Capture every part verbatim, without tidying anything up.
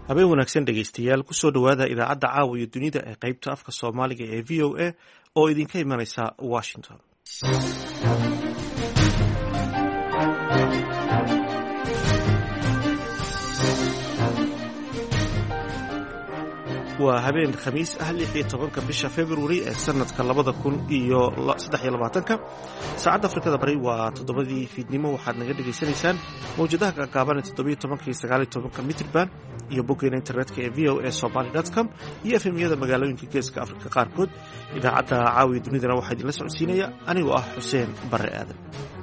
habeen wanaagsan dhegaystayaal kusoo dhowaada idaacadda caawa iyo dunida ee qaybta afka soomaaliga ee v o a oo idinka imanaysa washington. waa habeen khamiis ah lix iyo tobanka bisha februari ee sanadka labada kun iyo saddex iyo labaatanka. saacadda afrikada bari waa toddobadii fiidnimo. waxaad naga dhegaysanaysaan mawjadaha gaagaaban ee toddobiyo tobanka iyo sagaaliyo tobanka mitrban iyo boggeena internetka ee v o a somaly dot com iyo efemyada magaalooyinka geeska afrika qaarkood. idaacadda caawiya dunidana waxaa idinla socodsiinaya anigoo ah xuseen bare aadan.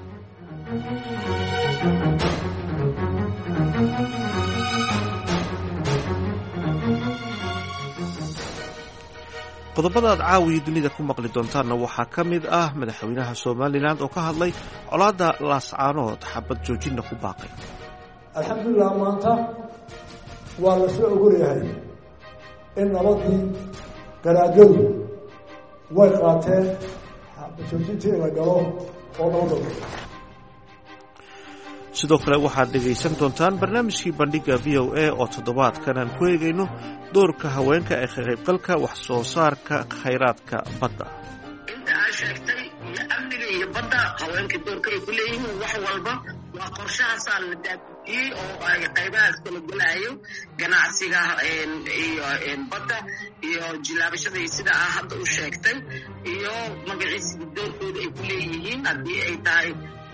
qodobada aad caawiya dunida ku maqli doontaanna waxaa ka mid ah madaxweynaha somalilan oo ka hadlay colaadda laascaanood xabad joojinna ku baaqay. alxamdulilah maanta waa la soo ogolyahay in nabadii garaadadu way qaateen xabad joojintii la galo oo nabadda. sidoo kale waxaad dhegaysan doontaan barnaamijkii bandhiga v o a oo toddobaadkan aan ku eegayno doorka haweenka ee ka qaybgalka wax soo saarka khayraadka badda. inta aa sheegtay iyo amniga iyo badda haweenka doorka ay ku leeyihiin wax walba waa qorshahaasaa la daadiyey oo ay qaybahaas kala gelayo ganacsiga iyo badda iyo jilaabashada iyo sida aa hadda u sheegtay iyo magaciisa doorkooda ay ku leeyihiin haddii ay tahay.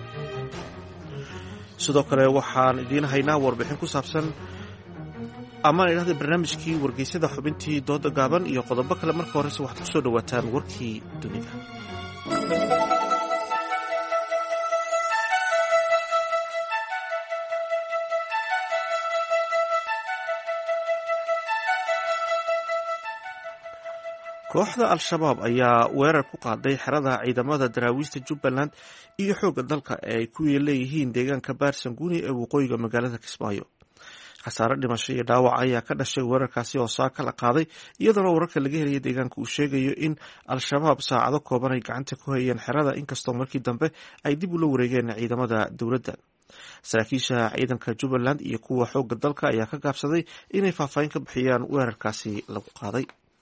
sidoo kale waxaan idiin haynaa warbixin ku saabsan amaan idhahda barnaamijkii wargeysada xubintii dooda gaaban iyo qodobo kale. marka horese waxaad kusoo dhawaataan warkii dunida. kooxda al-shabaab ayaa weerar ku qaaday xerada ciidamada daraawiista jubbaland iyo xoogga dalka ee ay ku leeyihiin deegaanka baarsanguuni ee waqooyiga magaalada kismaayo. khasaare dhimasho iyo dhaawac ayaa ka dhashay weerarkaasi oo saaka la qaaday iyadoona wararka laga helaya deegaanka uu sheegayo in al-shabaab saacado kooban ay gacanta ku hayeen xerada inkastoo markii dambe ay dib ula wareegeen ciidamada dowladda. saraakiisha ciidanka jubbaland iyo kuwa xoogga dalka ayaa ka gaabsaday inay faahfaahin ka bixiyaan weerarkaasi lagu qaaday.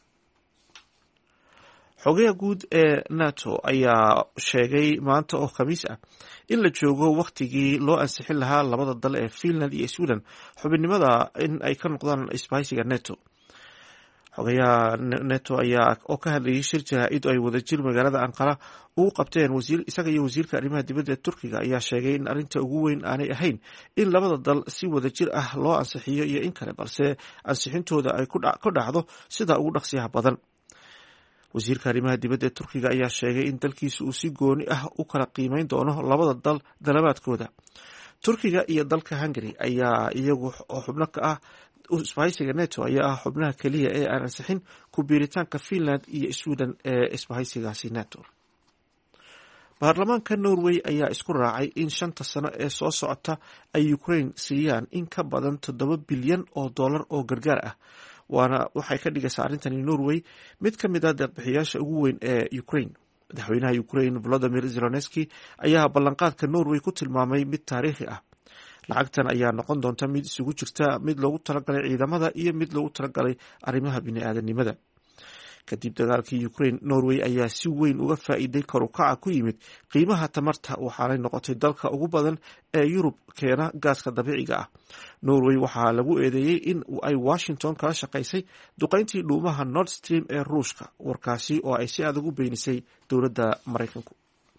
xogaha guud ee nato ayaa sheegay maanta oo khamiis ah in la joogo wakhtigii loo ansixin lahaa labada dal ee finland iyo sweden xubinnimada in ay ka noqdaan isbahaysiga neto. xogayaha neto ayaa oo ka hadlayay shir jaraa'id ay wadajir magaalada anqara ugu qabteen isaga iyo wasiirka arrimaha dibadda ee turkiga ayaa sheegay in arrinta ugu weyn aanay ahayn in labada dal si wadajir ah loo ansixiyo iyo in kale balse ansixintooda ay ku dhacdo sida ugu dhaqsiyaha badan. wasiirka arrimaha dibadda ee turkiga ayaa sheegay in dalkiisa uu si gooni ah u kala qiimeyn doono labada dal dalabaadkooda. turkiga iyo dalka hungary ayaa iyagu oo xubno ka ah isbahaysiga neto ayaa ah xubnaha keliya ee aan ansixin ku biiritaanka finland iyo sweden ee isbahaysigaasi neto. baarlamaanka norway ayaa isku raacay in shanta sano ee soo socota ay ukraine siiyaan in ka badan toddoba bilyan oo dollar oo gargaar ah. waana waxay ka dhigaysaa arrintani norway mid ka mid a deeqbixiyaasha ugu weyn ee ukraine. madaxweynaha ukraine volodymyr zelensky ayaa ballanqaadka norway ku tilmaamay mid taariikhi ah. lacagtan ayaa noqon doonta mid isugu jirta mid loogu talagalay ciidamada iyo mid loogu talagalay arrimaha bini-aadanimada. kadib dagaalkii ukraine norway ayaa si weyn uga faa'iiday karukaca ku yimid qiimaha tamarta waxaanay noqotay dalka ugu badan ee yurub keena gaaska dabiiciga ah. norway waxaa lagu eedeeyey in ay washington kala shaqaysay duqayntii dhuumaha nord stream ee ruushka, warkaasi oo ay si adag u beenisay dowladda maraykanku.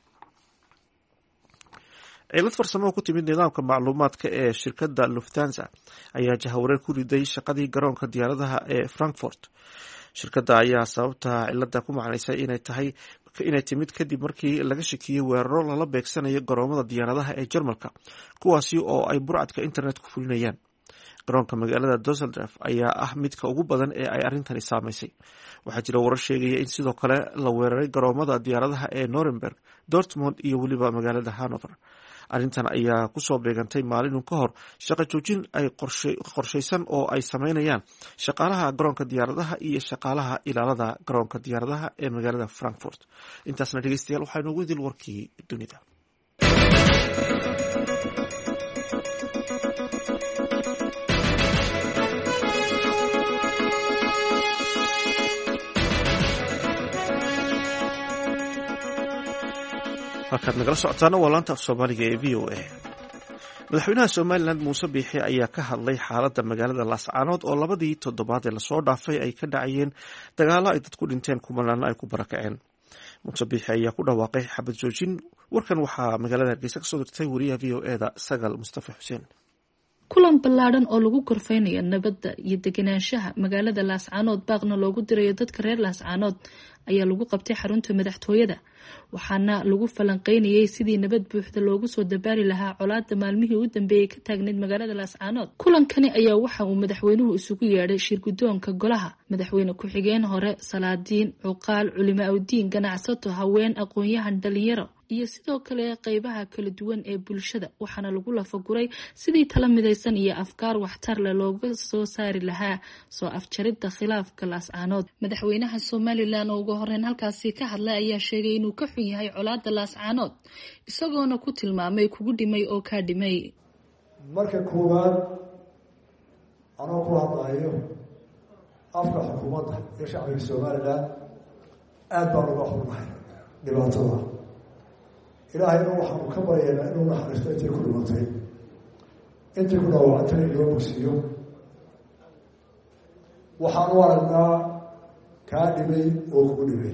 cilad farsamo oo ku timid nidaamka macluumaadka ee shirkadda lufthansa ayaa jahawareer ku riday shaqadii garoonka diyaaradaha ee frankfurt. shirkadda ayaa sababta cilada ku macnaysay inay tahay inay timid kadib markii laga shakiyey weeraro lala beegsanayo garoomada diyaaradaha ee jarmalka kuwaasi oo ay burcadka internet ku fulinayaan. garoonka magaalada dusseldorf ayaa ah midka ugu badan ee ay arrintani saamaysay. waxaa jira warar sheegaya in sidoo kale la weeraray garoomada diyaaradaha ee nuremberg, dortmund iyo weliba magaalada hanover. arrintan ayaa kusoo beegantay maalin ka hor shaqo joojin ay qorshaysan oo ay sameynayaan shaqaalaha garoonka diyaaradaha iyo shaqaalaha ilaalada garoonka diyaaradaha ee magaalada frankfurt. intaasna dhegeystayaal waxaa inoogu idil warkii dunida. halkaad nagala socotaana waa laanta af soomaaliga ee v o a. madaxweynaha somalilan muuse biixi ayaa ka hadlay xaaladda magaalada laascaanood oo labadii toddobaad ee lasoo dhaafay ay ka dhacayeen dagaalo ay dadku dhinteen kumanaana ay ku barakaceen. muuse biixi ayaa ku dhawaaqay xabad joojin. warkan waxaa magaalada hargeysa kasoo dirtay wariyaha v o eda sagal mustafa xuseen. kulan ballaadhan oo lagu gorfeynayo nabadda iyo deganaanshaha magaalada laascaanood baaqna loogu dirayo dadka reer laascaanood ayaa lagu qabtay xarunta madaxtooyada, waxaana lagu falanqeynayay sidii nabad buuxda loogu soo dabaali lahaa colaada maalmihii u dambeeyey ka taagneyd magaalada laascaanood. kulankani ayaa waxa uu madaxweynuhu isugu yeedhay shirgudoonka golaha, madaxweyne ku-xigeen hore, salaadiin, cuqaal, culimo awdiin, ganacsato, haween, aqoon-yahan, dhalinyaro iyo sidoo kale qeybaha kala duwan ee bulshada, waxaana lagu lafaguray sidii tala midaysan iyo afkaar waxtar leh looga soo saari lahaa soo afjaridda khilaafka laascaanood. madaxweynaha somalilan oo ugu horeyn halkaasi ka hadlay ayaa sheegay inuu ka xun yahay colaada laascaanood, isagoona ku tilmaamay kugu dhimay oo kaa dhimay. marka koowaad anoo ku hadlayo afka xukuumadda iyo shacbiga somalilan aad baan uga xunnahay dhibaatada. ilaahayna waxaanu ka baryaynaa inuu naxariisto intay ku dhimatay, intay ku dhaawacantay inoo bogsiiyo. waxaanu aragnaa kaa dhimay oo kugu dhimay,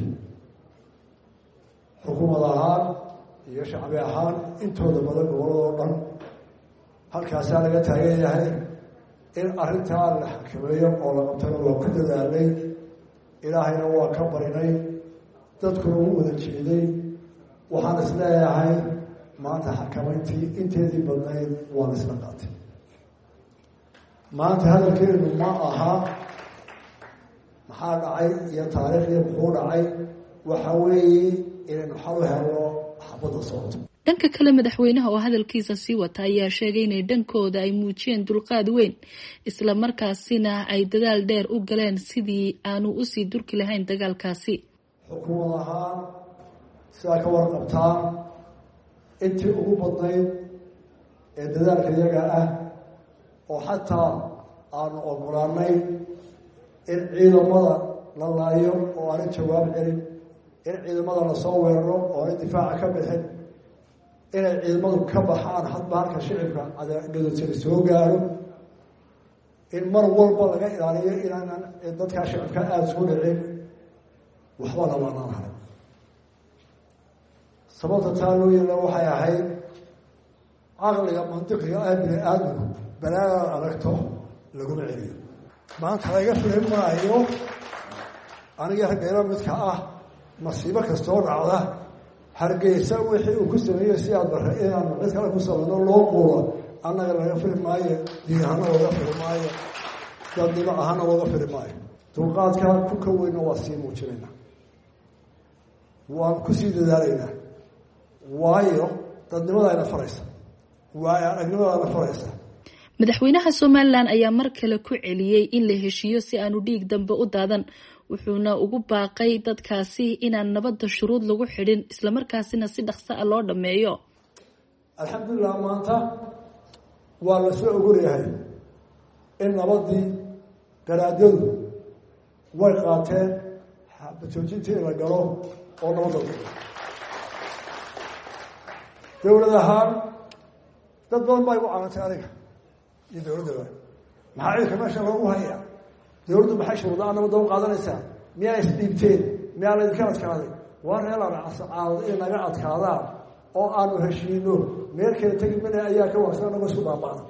xukuumad ahaan iyo shacbi ahaan intooda badan goboladoo dhan halkaasaa laga taagan yahay in arrintaa la xakameeyo oo la qabtana waa ku dadaalnay. ilaahayna waa ka barinay, dadkuna u wada jeeday. waxaan isleeyahay maanta xakamayntii inteedii badnayd waan isla qaatay. maanta hadalkeenu ma aha maxaa dhacay iyo taariikhdii muxuu dhacay, waxa weeye inaynu xal u helno xabadda socoto. dhanka kale madaxweynaha oo hadalkiisa sii wata ayaa sheegay inay dhankooda ay muujiyeen dulqaad weyn, isla markaasina ay dadaal dheer u galeen sidii aanu usii durki lahayn dagaalkaasi. xukuumad ahaan sidaa ka warqabtaan intii ugu badnayd ee dadaalka iyaga ah oo xataa aanu ogolaanay in ciidamada la laayo oo aanay jawaab celin, in ciidamada lasoo weeraro oo aanay difaaca ka bixin, inay ciidamadu ka baxaan hadba halka shicibka gadoodsan soo gaaro, in mar walba laga ilaaliyo inaanan dadkaa shicibka aada soo dhicin. waxba labaanaan haray. sababta taa loo yeela waxay ahayd caqliga mantiqiga ah bini aadamku balaadaad aragto laguma celiyo. maanta laga filan maayo aniga hargeysa midka ah masiibo kastoo dhacda hargeysa wixii uu ku sameeyo si aad bare inaanu cid kale ku sameyno loo quulo annaga laga fili maayo, diin ahaana looga fili maayo, dadnimo ahaana looga fili maayo. dulqaadka ku ka weyna waa sii muujinayna, waan kusii dadaalaynaa. waayo dadnimada ayna faraysa, waayo aragnimada ayna faraysa. madaxweynaha somalilan ayaa mar kale ku celiyey in la heshiiyo si aanu dhiig dambe u daadan, wuxuuna ugu baaqay dadkaasi inaan nabadda shuruud lagu xidhin, islamarkaasina si dhaqso ah loo dhammeeyo. alxamdulilah maanta waa la soo ogolyahay in nabadii garaadyadu way qaateen bajoojintii la galo oo nabadda dowlad ahaan dad badan baa igu caawintay aniga iyo dowladdaba. maxaa ciidanka meesha loogu hayaa? dowladdu maxay shuruudaa nabadda u qaadanaysaa? miyaa isdhiibteen? miyaa laydinka adkaaday? waa reelaan caawad inay naga adkaadaan oo aanu heshiino meel kale tegi mina ayaa ka waagsan naga isku baaba'da.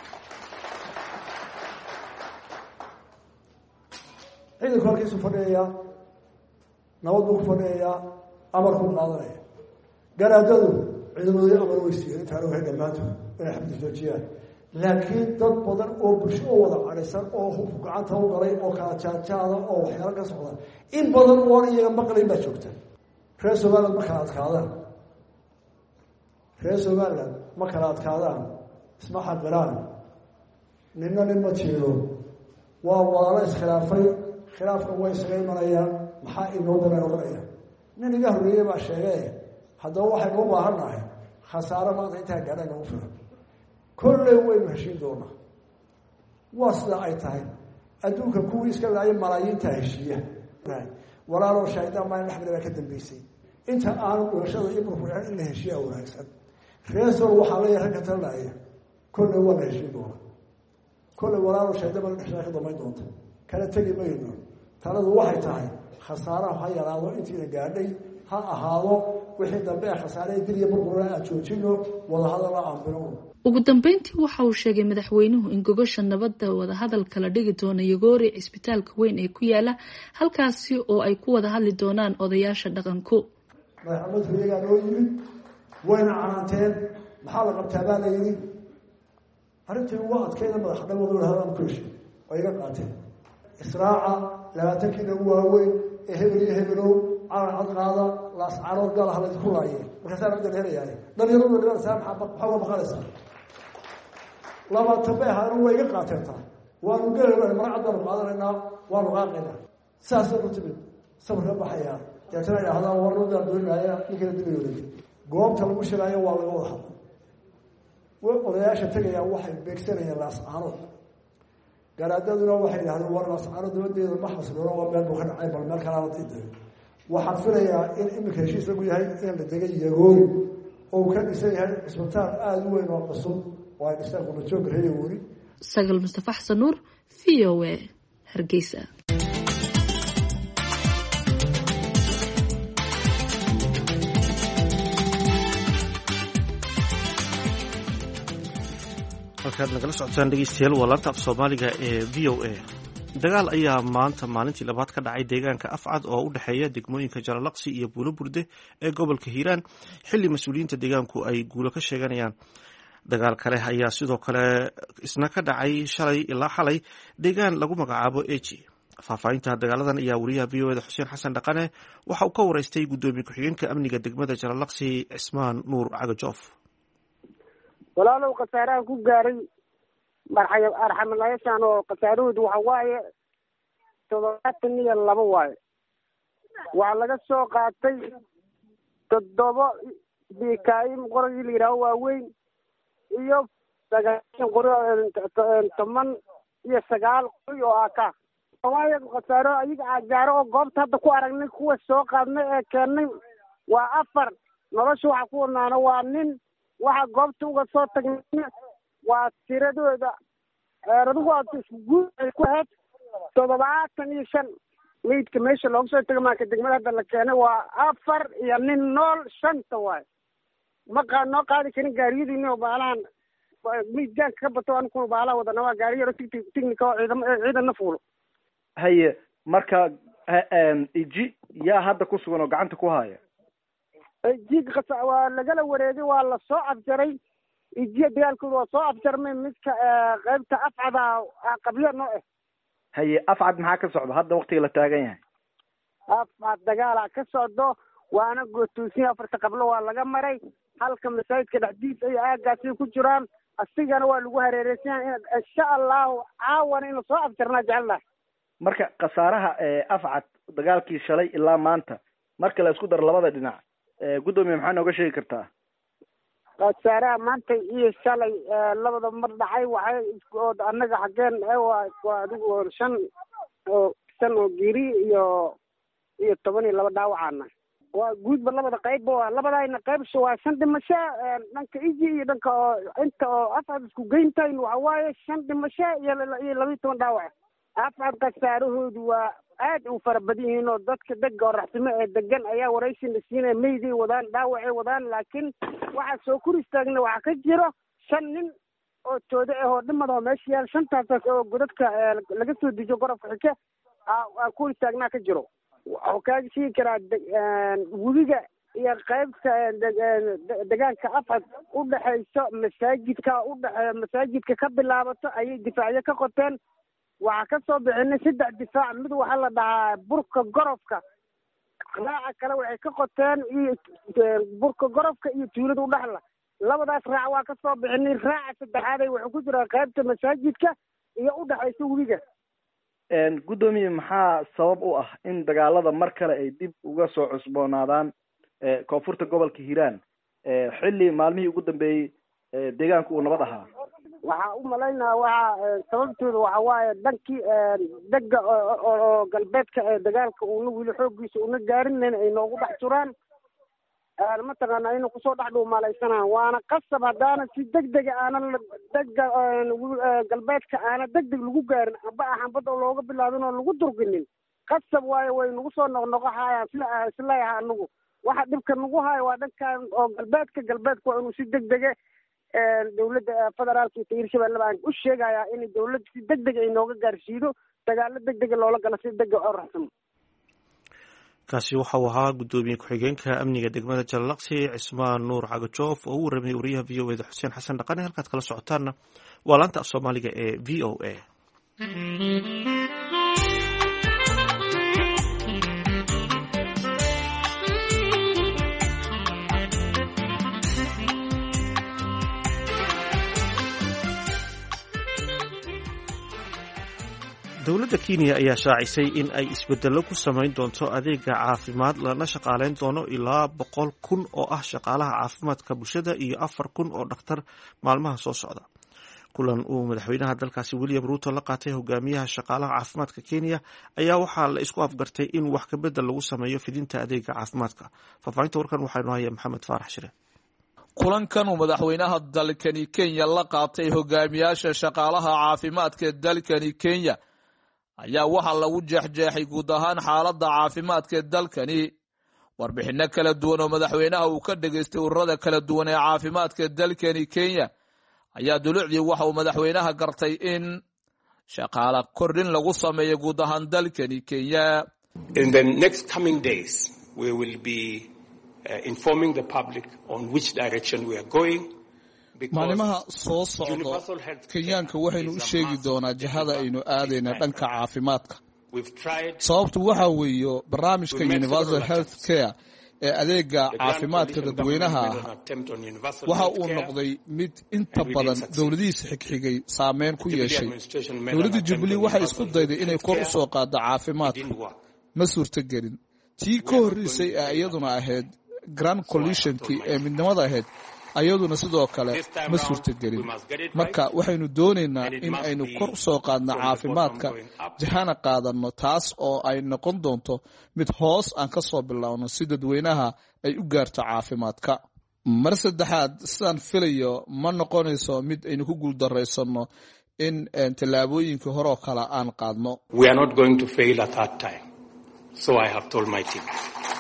ciidanku halkiisu fadhiyayaa, nabad buu ku fadhiyayaa, amarkuu qaadanaya. garaadadu ciidamadii amar way siiyeen intaana wahay dhammaantood inay xabdi joojiyaan. laakiin dad badan oo bulsho oo wada cadhaysan oo hubku gacanta u galay oo kala jaajaada oo waxyaalo ka socda in badan oon iyaga maqlayn baa joogta. reer somaliland ma kala adkaadaan, reer somaliland ma kala adkaadaan, isma xaqiraan, ninna nin ma jiiro. waa wadaalo iskhilaafay, khilaafka way isaga imanayaan. maxaa inoo dana oganaya? nin iga horreeyey baa sheegay haddaba waxaynu u baahan nahay khasaaro maanta intaa gaadha nagu filan. kolley waynu heshiin doonaa. waa sidaa ay tahay. adduunka kuwii iska laayay malaayiinta heshiiya. walaalow shaydaan maalin axmed baa ka dambeysay inta aanu dhibashada iyo burburin in la heshiiya wanaagsan reesol waxaa leeyahay rag ka talinaya kolley waa la heshiin doona kolley walaalo shaydaba la dhexshaa ka damayn doonta kala tegi mayno taladu waxay tahay khasaaraha ha yaraado intiina gaadhay ha ahaado wixii dambe ee khasaaree dil iyo burbura aan joojino wadahadala aan bilowno ugu dambeyntii waxa uu sheegay madaxweynuhu in gogosha nabadda wadahadalka la dhigi doono Yogoori cisbitaalka weyn ee ku yaala halkaasi oo ay ku wada hadli doonaan odayaasha dhaqanku madaxweynuhu iyaga loo yimid wayna canaanteen maxaa la qabtaa baa la yidhi arrintii waa adkeeda madaxdhawadu hadaan ku heshay oo iga qaateen israaca labaatankii ugu waaweyn ee hebel iyo hebelow calan cad qaada laascaanood gaal ah laydinku laayeen markaasaa cidda helayahay dhalinyaradu dhibanaysaa maxaa maxaa uga baqanaysaa labaatan bay ahaana waa iga qaateen taa waanu gelayna maracad baanu qaadanaynaa waanu qaaqaynaa saasay ku timid sabarka baxayaa deetana idhaahdaa warnadaan doonaya ninkana dibayooday goobta lagu shiraayo waa laga wada hadla odayaasha tegayaa waxay beegsanayeen laascaanood garaadaduna waxay idhahdeen war laascaanood dabadeeda ma xasloona waa meel buu ka dhacay bal meel kalaa la diiday waxaan filayaa in iminka heshiis lagu yahay in la degay Yogoori oo ka dhisan yahay cisbitaal aada u weyn oo cusub oo ay dhistaan qurbajoogga reer Yogoori. Sagal Mustafa Xasan Nuur V O A Hargeysa. halkaad nagala socotaan dhegeystayaal waa laanta af Soomaaliga ee V O A. dagaal ayaa maanta maalintii labaad ka dhacay deegaanka Afcad oo u dhexeeya degmooyinka Jalalaqsi iyo Buulo Burde ee gobolka Hiiraan xilli mas'uuliyiinta deegaanku ay guulo ka sheeganayaan. dagaal kale ayaa sidoo kale isna ka dhacay shalay ilaa xalay deegaan lagu magacaabo Eji. faahfaahinta dagaaladan ayaa wariyaha V O A da Xuseen Xasan Dhaqane waxa uu ka wareystay gudoomiye ku-xigeenka amniga degmada Jalalaqsi Cismaan Nuur Cagajoof. walaalow khasaaraha ku gaaray marxay arxamalayaashan oo khasaarahoodu waxa waaye toddobaatan iyo laba waaye waa laga soo qaatay toddoba bikaayim qoragii la yidhaaho waaweyn iyo sagaashan qori toban iyo sagaal qori oo aka waaye khasaaro ayaga agaaro oo goobta hadda ku aragnay kuwa soo qaadnay ee keennay waa afar nolosha waxa ku wadnaana waa nin waxa goobta uga soo tagnay waa tiradooda eradugu guud ay ku ahayd toddobaatan iyo shan meydka meesha looga soo taga maaka degmada hadda la keenay waa afar iyo nin nool shanta waaye ma qaa noo qaadi karin gaariyadiini oo baalahan meydgaanka ka bato anku baalaha wadana waa gaariyo technica oo ciidam ciidanna fuulo haye marka iji yaa hadda ku sugan oo gacanta ku haya iji waa lagala wareegay waa la soo afjaray ijiya dagaalkooda waa soo afjarmay midka qaybta Afcada qabyo noo ah haye Afcad maxaa ka socda hadda waqtiga la taagan yahay Afcad dagaala ka socdo waana gootuusin afarta qablo waa laga maray halka masaajidka dhexdiisa ay aagaasi ku jiraan asigana waa lagu hareereysan insha Allah caawana in soo afjarna jecelahay marka khasaaraha Afcad dagaalkii shalay ilaa maanta marka la isku dar labada dhinac gudoomiye maxaa nooga sheegi kartaa khasaaraha maanta iyo shalay labada mar dhacay waxay isku annaga xageen waa adigu shan oo shan oo giri iyo iyo toban iyo laba dhaawacana waa guudba labada qayb waa labadayna qayb waa shan dhimasho dhanka iji iyo dhanka oo inta oo Afcad isku geyntayn waxa waaye shan dhimasho iyo iyo laba iyo toban dhaawac Afcad khasaarahoodu waa aad u fara badan yihiin oo dadka degga oo raxsimo ee degan ayaa waraysi la siinay meydii wadaan dhaawacay wadaan laakiin waxa soo kur istaagna waxa ka jiro shan nin oo tooda ah oo dhimad oo meesha yaal shantaas oo godadka laga soo dijo gorofka xike aa ku istaagna ka jiro waxa ka shii kara wudiga iyo qaybta deegaanka Afcad u dhaxayso masaajidka u dhaxay masaajidka ka bilaabato ayay difaacyo ka qoteen waxa ka soo bixinay saddex difaac mid waxa la dhahaa burka gorofka raaca kale waxay ka qoteen iyo burka gorofka iyo tuulada u dhaxla labadaas raac waa ka soo bixinay raaca saddexaad ay waxa ku jira qaybta masaajidka iyo u dhaxayso webiga een gudoomiye maxaa sabab u ah in dagaalada mar kale ay dib uga soo cusboonaadaan ee koonfurta gobolka Hiiraan ee xilli maalmihii ugu dambeeyay deegaanku uu nabad ahaa waxa u malaynaa waxa sababtooda waxa waaye dhankii degga oo galbeedka ee dagaalka uu wili xoogiisa una gaarin ay noogu dhex jiraan mataqaana inuu kusoo dhex dhuumalaysanaa waana qasab haddaana si degdega aanan dega galbeedka aana degdeg lagu gaarin amba axanbada looga bilaabin oo lagu durginin qasab waayo way nagu soo noqnoqohayaan sila isleeyaha anagu waxa dhibka nagu haya waa dhankan oo galbeedka galbeedka waa inuu si degdege dawladda federaalka iyo hirshabeelle baan u sheegayaa in dawladda si degdeg ay nooga gaarsiido dagaalo degdega loola galo si degdeg oo raxsan kaasi waxa uu ahaa guddoomiye ku-xigeenka amniga degmada Jalalaqsi Cismaan Nuur Cagajoof oo uu ramay wariyaha V O A da Xuseen Xasan Dhaqane. halkaad kala socotaana waa laanta Soomaaliga ee V O A. dowladda Kenya ayaa shaacisay in ay isbedelo ku samayn doonto adeega caafimaad lana shaqaaleyn doono ilaa boqol kun oo ah shaqaalaha caafimaadka bulshada iyo afar kun oo dhakhtar maalmaha soo socda. kulan uu madaxweynaha dalkaasi William Ruto la qaatay hogaamiyaha shaqaalaha caafimaadka Kenya ayaa waxaa la isku afgartay in wax ka bedel lagu sameeyo fidinta adeega caafimaadka. Faafahinta warkan waxaynu hayaa Maxamed Faarax Shire. kulankan uu madaxweynaha dalkani Kenya la qaatay hogaamiyaasha shaqaalaha caafimaadka dalkani Kenya ayaa waxa lagu jeexjeexay guud ahaan xaaladda caafimaadka dalkani. warbixino kala duwan oo madaxweynaha uu ka dhageystay ururada kala duwan ee caafimaadka dalkani Kenya ayaa dulucdii waxa uu madaxweynaha gartay in shaqaale kordhin lagu sameeyo guud ahaan dalkani Kenya. In the next coming days we will be uh, informing the public on which direction we are going. maalimaha soo socdo Kenyaanka waxaynu u sheegi doonaa jihada aynu aadayna dhanka caafimaadka. sababtu waxa weeyo barnaamijka Universal Health Care ee adeega caafimaadka dadweynaha waxa uu noqday mid inta badan dawladihiisa xigxigay saameyn ku yeeshay. dawladda Jubilee waxay isku dayday inay kor u soo qaado caafimaadka ma suurtagelin. tii ka horreysay ee iyaduna ahayd Grand Coalition-kii ee midnimada ahayd ayaduna sidoo kale ma suurtagelin. marka waxaynu doonaynaa in aynu kor soo qaadno caafimaadka jahana qaadano taas oo ay noqon doonto mid hoos aan ka soo bilowno si dadweynaha ay u gaarto caafimaadka. mar saddexaad sidaan filayo ma noqonayso mid aynu ku guuldarraysano in tallaabooyinkii hore oo kale aan qaadno. We are not going to fail at that time. So I have told my team.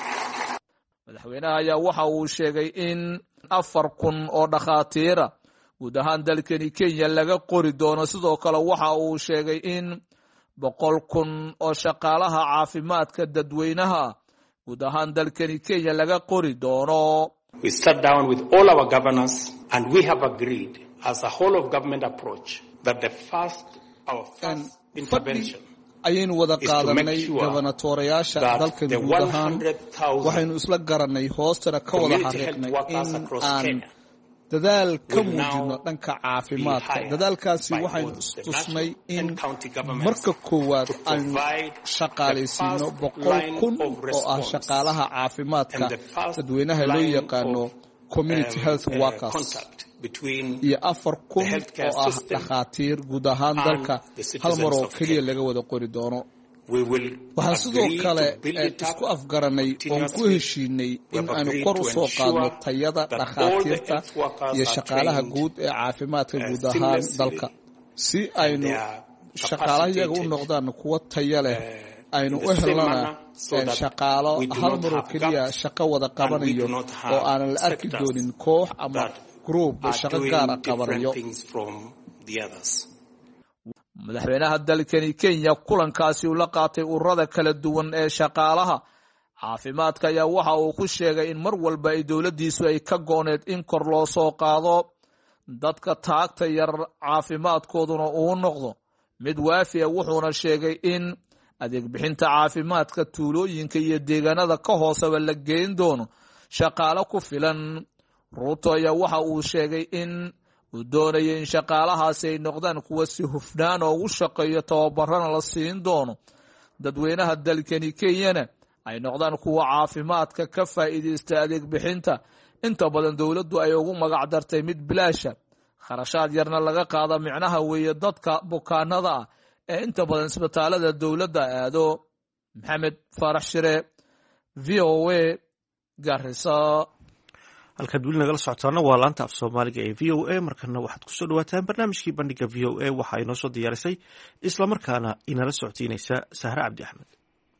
madaxweynaha ayaa waxa uu sheegay in afar kun oo dhakhaatiira guud ahaan dalkani Kenya laga qori doono. sidoo kale waxa uu sheegay in boqol kun oo shaqaalaha caafimaadka dadweynaha guud ahaan dalkani Kenya laga qori doono. We sat down with all our governors and we have agreed as a whole of government approach that the first our first intervention ayaynu wada qaadanay gobernatoreyaasha dalkan guud ahaan waxaynu isla garanay hoostana ka wada xariiqnay in aan dadaal ka muujino dhanka caafimaadka. dadaalkaasi waxaynu istusnay in marka koowaad aynu shaqaalaysiino boqol kun oo ah shaqaalaha caafimaadka dadweynaha loo yaqaano community health workers iyo afar kun oo ah dhakhaatiir guud ahaan dalka hal mar oo keliya laga wada qori doono. waxaan sidoo kale isku afgaranay oon ku heshiinay in aynu kor u soo qaadno tayada dhakhaatiirta iyo shaqaalaha guud ee caafimaadka guud ahaan dalka si aynu shaqaalahayaga u noqdaan kuwo tayo leh aynu u helnana shaqaalo hal mar oo keliya shaqo wada qabanayo oo aanan la arki doonin koox ama group shaqo gaar ah qabanayo. madaxweynaha dalkani Kenya kulankaasi uu la qaatay ururada kala duwan ee shaqaalaha caafimaadka ayaa waxa uu ku sheegay in mar walba ay dawladdiisu ay ka gooneed in kor loo soo qaado dadka taagta yar caafimaadkooduna uu noqdo mid waafi ah. wuxuuna sheegay in adeeg bixinta caafimaadka tuulooyinka iyo deegaanada ka hooseba la geyn doono shaqaale ku filan. Ruto ayaa waxa uu sheegay in uu doonayo in shaqaalahaasi ay noqdaan kuwa si hufnaan oo ugu shaqeeyo tababarana la siin doono dadweynaha dalkani Kenyana ay noqdaan kuwa caafimaadka ka faa'iideysta adeeg bixinta. inta badan dawladdu ay ugu magac dartay mid bilaasha kharashaad yarna laga qaada micnaha weeye dadka bukaanada ah ee inta badan isbitaalada dawladda aado. Maxamed Faarax Shire, V O A, Garissa. halkaad weli nagala socotaana waa laanta af soomaaliga ee v o a markana waxaad kusoo dhawaataan barnaamijkii bandhiga v o a waxa inoo soo diyaarisay islamarkaana inala socodsiinaysa sahre cabdi axmed.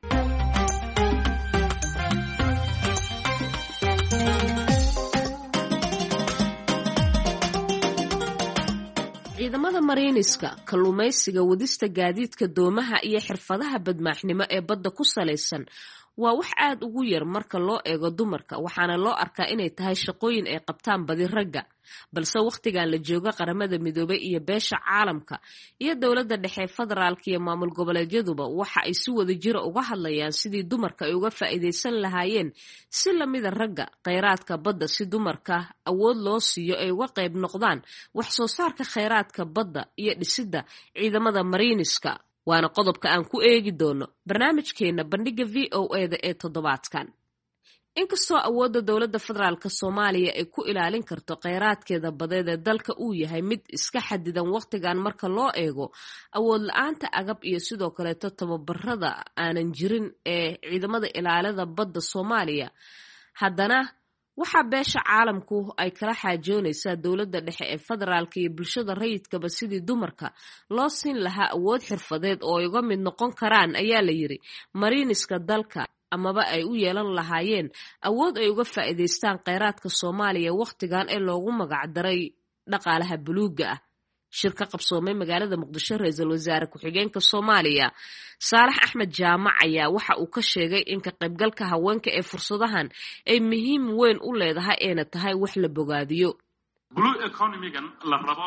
ciidamada mariiniska kalluumaysiga wadista gaadiidka doomaha iyo xirfadaha badmaaxnimo ee badda ku salaysan waa wax aad ugu yar marka loo eego dumarka waxaana loo arkaa inay tahay shaqooyin ay qabtaan badi ragga balse wakhtigan la jooga qaramada midoobay iyo beesha caalamka iyo dowladda dhexe federaalka iyo maamul goboleedyaduba waxa ay si wada jira uga hadlayaan sidii dumarka ay uga faa'iidaysan lahaayeen si lamida ragga kheyraadka badda si dumarka awood loo siiyo ay uga qayb noqdaan wax soo saarka kheyraadka badda iyo dhisidda ciidamada mariiniska waana qodobka aan ku eegi doono barnaamijkeena bandhiga v o a da ee toddobaadkan. inkastoo awoodda dowladda federaalka Soomaaliya ay ku ilaalin karto kheyraadkeeda badeed ee dalka uu yahay mid iska xadidan waqtigan marka loo eego awood la'aanta agab iyo sidoo kale tababarada aanan jirin ee ciidamada ilaalada badda Soomaaliya haddana waxa beesha caalamku ay kala xaajoonaysaa dowladda dhexe ee federaalka iyo bulshada rayidkaba sidii dumarka loo siin lahaa awood xirfadeed oo ay uga mid noqon karaan ayaa la yiri mariiniska dalka amaba ay u yeelan lahaayeen awood ay uga faa'iidaystaan kheyraadka Soomaaliya waqtigan ee loogu magac daray dhaqaalaha buluuga ah. shirka qabsoomay magaalada Muqdisho ra'iisul wasaare ku-xigeenka Soomaaliya Saalax Axmed Jaamac ayaa waxa uu ka sheegay in ka qaybgalka haweenka ee fursadahan ay muhiim weyn u leedahay eena tahay wax la bogaadiyo. blue economy-gan la rabo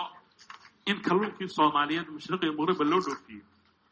in kalluunkii Soomaaliyeed mashriq iyo maghrib loo dhoofiyo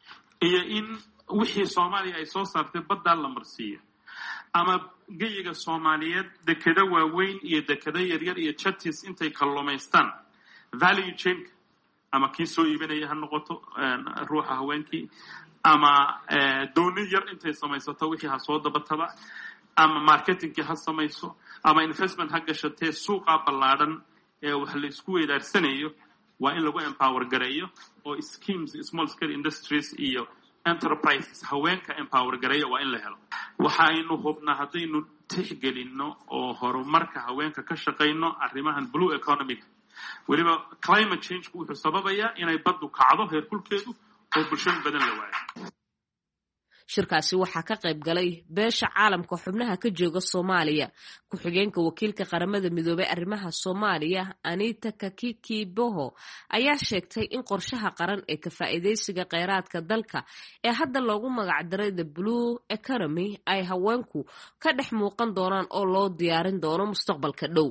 iyo in wixii Soomaaliya ay soo saartay badda la marsiyo ama geyiga Soomaaliyeed dekada waaweyn iyo dekada yaryar iyo chatis intay kalluumaystaan value chain ama kii soo iibinaya ha noqoto ruuxa haweenkii ama dooni yar intay samaysato wixii ha soo dabataba ama marketingkii ha samayso ama investment ha gashatee suuqa ballaadhan ee wax la isku weydaarsanayo waa in lagu empower gareeyo oo schemes small scale industries iyo enterprises haweenka empower gareeyo waa in la helo. waxaynu hubnaa haddaynu tixgelino oo horumarka haweenka ka shaqayno arrimahan blue economy weliba climate change wuxuu sababayaa inay baddu kacdo heerkulkeedu oo bulshooyin badan la waayo. shirkaasi waxaa ka qayb galay beesha caalamka xubnaha ka jooga Soomaaliya ku-xigeenka wakiilka qaramada midoobay arrimaha Soomaaliya Anita Kakiki Boho ayaa sheegtay in qorshaha qaran ee ka faa'iidaysiga kheyraadka dalka ee hadda loogu magac daray the blue economy ay haweenku ka dhex muuqan doonaan oo loo diyaarin doono mustaqbalka dhow.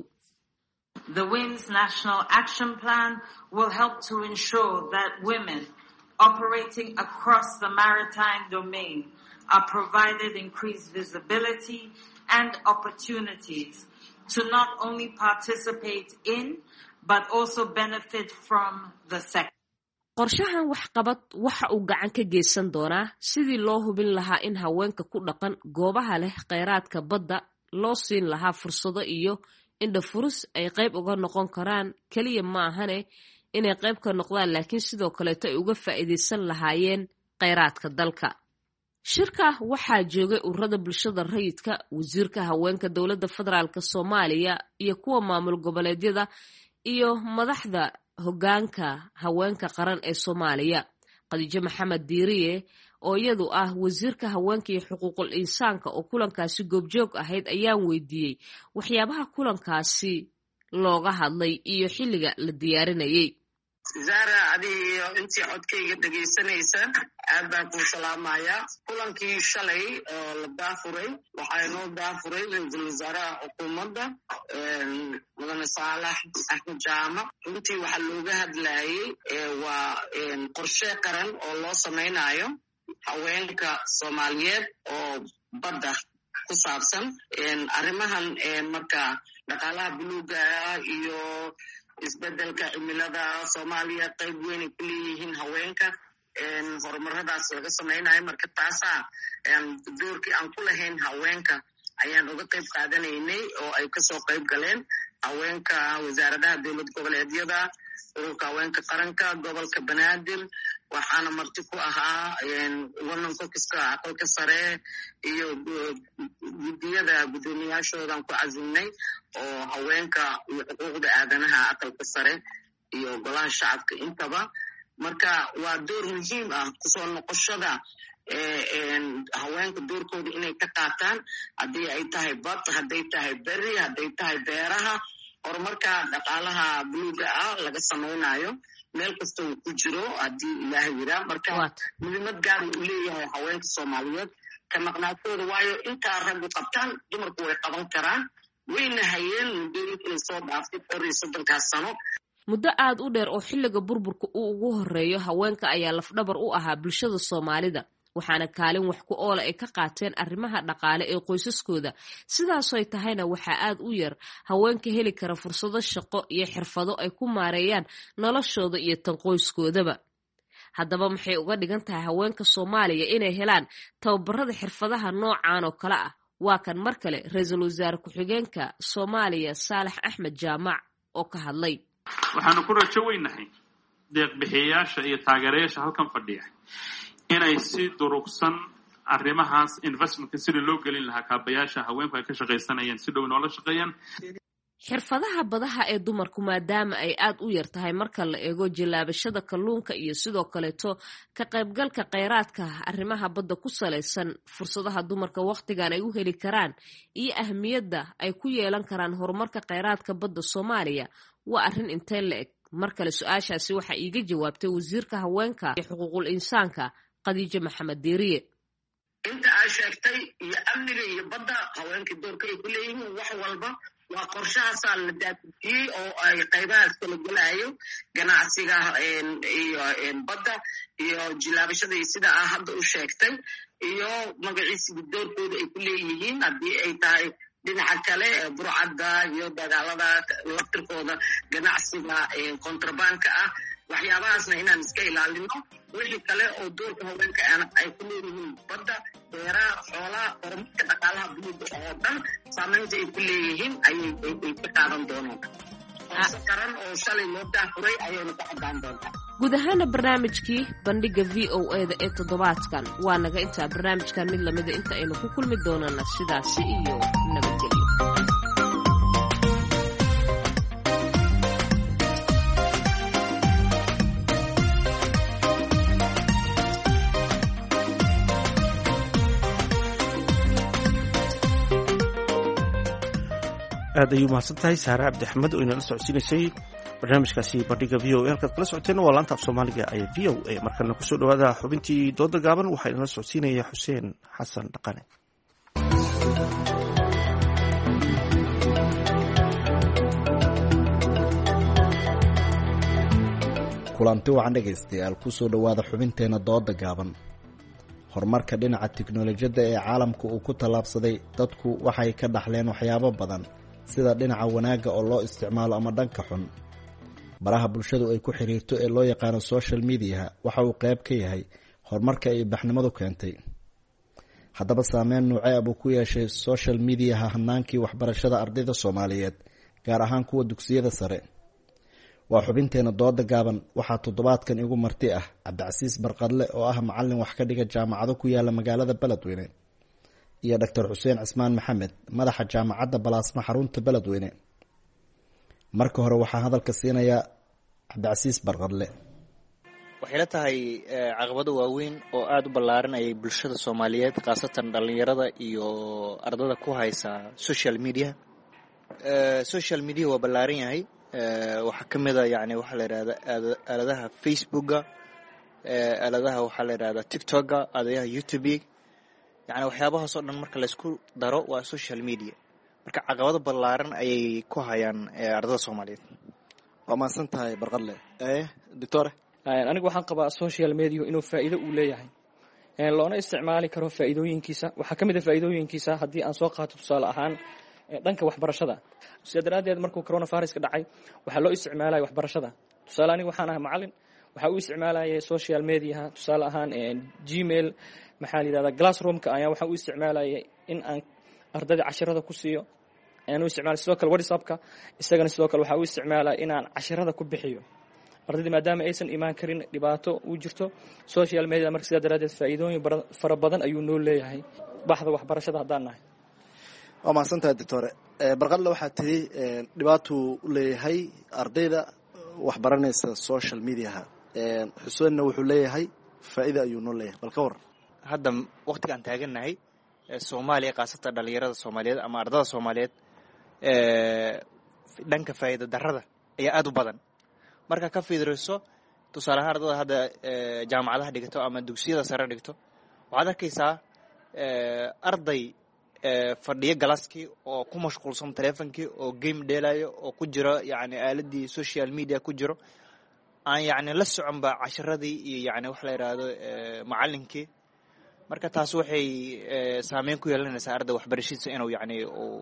The W I N S National Action Plan will help to ensure that women operating across the maritime domain are provided increased visibility and opportunities to not only participate in but also benefit from the sector. qorshahan waxqabad waxa uu gacan ka geysan doonaa sidii loo hubin lahaa in haweenka ku dhaqan goobaha leh kheyraadka badda loo siin lahaa fursado iyo indha furus ay qayb uga noqon karaan kaliya ma ahane inay qayb ka noqdaan laakiin sidoo kaleeto ay uga faa'iidaysan lahaayeen kheyraadka dalka. shirka waxaa joogay ururada bulshada rayidka wasiirka haweenka dowladda federaalka Soomaaliya iyo kuwa maamul goboleedyada iyo madaxda hoggaanka haweenka qaran ee Soomaaliya. Khadiija Maxamed Diiriye oo iyadu ah wasiirka haweenka iyo xuquuqul insaanka oo kulankaasi goobjoog ahayd ayaan weydiiyey waxyaabaha kulankaasi looga hadlay iyo xilliga la diyaarinayay. Zara adiyo intii codkayga dhageysanaysa aad baan ku salaamayaa. kulankii shalay oo la daafuray waxaa inoo daafuray ra'iisul wasaaraha xukuumadda mudane Saalax Axmed Jaamac. runtii waxaa looga hadlayay waa qorshe qaran oo loo samaynayo haweenka Soomaaliyeed oo badda ku saabsan arrimahan marka dhaqaalaha buluuga ah iyo isbedelka cimilada Soomaaliya qayb weyn ku leeyihiin haweenka horumaradaas laga samaynayo marka taasa doorkii aan ku lahayn haweenka ayaan uga qayb qaadanaynay oo ay kasoo qayb galeen haweenka wasaaradaha dowlad goboleedyada ururka haweenka qaranka gobolka Banaadir waxaana marti ku ahaa women caucuska aqalka sare iyo guddiyada guddoomiyaashoodan ku casimnay oo haweenka iyo xuquuqda aadanaha aqalka sare iyo golaha shacabka intaba marka waa door muhiim ah kusoo noqoshada haweenka doorkooda inay ka qaataan haddii ay tahay bad hadday tahay beri hadday tahay beeraha horumarka dhaqaalaha buluuga ah laga samaynayo meel kasta uu ku jiro haddii ilaahay yiraa marka muhiimad gaar uu leeyahay haweenka soomaaliyeed ka maqnaatooda waayo intaa raggu qabtaan dumarku way qaban karaan wayna hayeen muddooyinkii soo dhaaftay dhowr iyo soddonkaas sano muddo aad u dheer oo xilliga burburka uu ugu horeeyo haweenka ayaa lafdhabar u ahaa bulshada soomaalida waxaana kaalin wax ku oola ay ka qaateen arrimaha dhaqaale ee qoysaskooda sidaasoy tahayna waxaa aad u yar haweenka heli kara fursado shaqo iyo xirfado ay ku maareeyaan noloshooda iyo tan qoyskoodaba haddaba maxay uga dhigan tahay haweenka soomaaliya inay helaan tababarada xirfadaha noocan oo kale ah waa kan mar kale ra-iisul wasaare ku-xigeenka soomaaliya saalax axmed jaamac oo ka hadlay waxaanu ku rajo weynahay deeqbixiyayaasha iyo taageerayaasha halkan fadhiya inay si durugsan arrimahaas investmentka sidii loo gelin lahaa kaabayaasha haweenku ay ka shaqaysanayeen si dhow noola shaqeeyaan xirfadaha badaha ee dumarku maadaama ay aad u yar tahay marka la eego jilaabashada kalluunka iyo sidoo kaleeto ka qaybgalka kheyraadka arrimaha badda ku salaysan fursadaha dumarka wakhtigan ay u heli karaan iyo ahmiyadda ay ku yeelan karaan horumarka kheyraadka badda soomaaliya waa arrin intee la eg mar kale su-aashaasi waxaa iiga jawaabtay wasiirka haweenka ee xuquuqul insaanka khadiijo maxamed diiriye inta aa sheegtay iyo amniga iyo badda haweenkii doorka ay ku leeyihiin wax walba waa qorshahaasaa la daadiyey oo ay qaybahaas kala gelayo ganacsiga iyo badda iyo jilaabashada iyo sida aa hadda u sheegtay iyo magaciisiga doorkooda ay ku leeyihiin haddii ay tahay dhinaca kale burcadda iyo dagaalada laftirkooda ganacsiga kontrabanka ah waxyaabahaasna inaan iska ilaalino wixii kale oo doorka haweenka ay ku leeyihiin badda beeraha xoolaha horumarka dhaqaalaha buluuga oo dhan saamaynta ay ku leeyihiin ayay ka qaadan doonaan qaran oo shalay loo daafuray ayayna ka cadaan doontaa guud ahaana barnaamijkii bandhiga v o eda ee toddobaadkan waa naga intaa barnaamijkan mid lamida inta aynu ku kulmi doonana sidaasi iyo nabadgelyo aad ayuu mahadsan tahay saare cabdi axmed oo inala socodsiinaysay barnaamijkaasi bandhiga v o a halkaad kala socoteen waa laanta af soomaaliga ee v o a markana kusoo dhawaada xubintii dooda gaaban waxaa inala socodsiinaya xuseen xasan dhaqane kulanti wacan dhegaystayaal kusoo dhowaada xubinteena dooda gaaban horumarka dhinaca tiknolojiyadda ee caalamka uu ku tallaabsaday dadku waxay ka dhaxleen waxyaabo badan sida dhinaca wanaagga oo loo isticmaalo ama dhanka xun baraha bulshadu ay ku xiriirto ee loo yaqaano social mediaha waxa uu qayb ka yahay horumarka ay baxnimadu keentay haddaba saameyn nuucee abuu ku yeeshay social mediaha hanaankii waxbarashada ardayda soomaaliyeed gaar ahaan kuwa dugsiyada sare waa xubinteena dooda gaaban waxaa toddobaadkan igu marti ah cabdicasiis barqadle oo ah macalin wax ka dhiga jaamacado ku yaala magaalada beledweyne iyo doctor xuseen cismaan maxamed madaxa jaamacadda balaasma xarunta beledweyne marka hore waxaa hadalka siinayaa cabdicasiis barqadle waxay la tahay caqabado waaweyn oo aada u ballaaran ayay bulshada soomaaliyeed khaasatan dhallinyarada iyo ardada ku haysa social media social media waa ballaaran yahay waxaa ka mid a yani waxaa la yidhahda aaladaha facebooka aaladaha waxaa la yidhahda tiktoka aaladaha youtube yani waxyaabahaas oo dhan marka laysku daro waa social media marka caqabado ballaaran ayay ku hayaan ardada soomaaliyeed waa mahadsan tahay barqadle doctore anigu waxaan qabaa social media inuu faa'iido uu leeyahay loona isticmaali karo faa'iidooyinkiisa waxaa ka mid a faa'iidooyinkiisa haddii aan soo qaato tusaale ahaan dhanka waxbarashada sida daraaddeed markuu coronaviruska dhacay waxaa loo isticmaalaya waxbarashada tusaale aniga waxaan ahaa macalin waxaa u isticmaalaya social mediaha tusaale ahaan gmail maxaa la yidhahdaa glassroomka ayaa waxaa u isticmaalaya in aan ardayda cashirada ku siiyo ayaan u isticmaalay sidoo kale whatsappka isagana sidoo kale waxaa u isticmaalaya inaan cashirada ku bixiyo ardayda maadaama aysan imaan karin dhibaato u jirto social media marka sidaa daraaddeed faa'iidooyin fara badan ayuu noo leeyahay baxda waxbarashada haddaan nahay. waa mahadsantahay doctore. barqadle waxaa tiri dhibaatuu u leeyahay ardayda waxbaranaysa social mediaha, xuseenna wuxuu leeyahay faa'iida ayuu noo leeyahay, bal ka waran. hadda waqtigaan taagannahay soomaaliya khaasatan dhalinyarada soomaaliyeed ama ardada soomaaliyeed dhanka faa'iida darrada ayaa aad u badan. marka ka fiiriso tusaale ahaan ardada hadda jaamacadaha dhigto ama dugsiyada sare dhigto waxaad arkaysaa arday fadhiyo galaaskii oo ku mashquulsan taleefonkii oo game dheelayo oo ku jiro yani aaladii social media ku jiro aan yani la soconba casharadii iyo yani wax la yidhaahdo macalinkii. marka taas waxay saameyn ku yeelanaysaa arday waxbarashadiisa inuu yani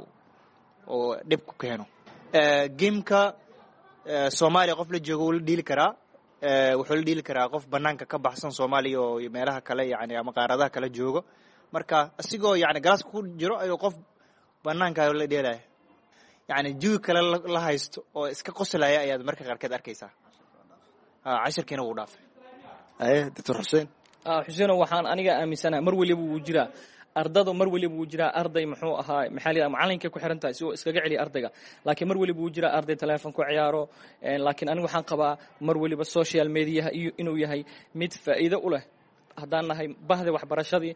oo dhib ku keeno. gameka soomaaliya qof la joogo wuu la dhiili karaa, wuxuu la dhiili karaa qof banaanka ka baxsan soomaaliya oo meelaha kale yani ama qaaradaha kale joogo. marka asigoo yani galaaska ku jiro ayuu qof banaanka la dheelaya yani jawi kale la haysto oo iska qoslaya ayaad marka qaarkeed arkaysaa. cashirkiina wuu dhaafay. aye doctor xuseen. xuseen waxaan aniga aaminsanahay mar waliba wuu jiraa ardada, mar waliba wuu jiraa arday muxuu ahaa maxaa la macalinka ku xiran tahay si uu iskaga celiyo ardayga, laakiin mar waliba wuu jiraa arday telefoon ku ciyaaro. laakiin aniga waxaan qabaa mar waliba social media inuu yahay mid faa'iido u leh haddaan nahay bahda waxbarashadii.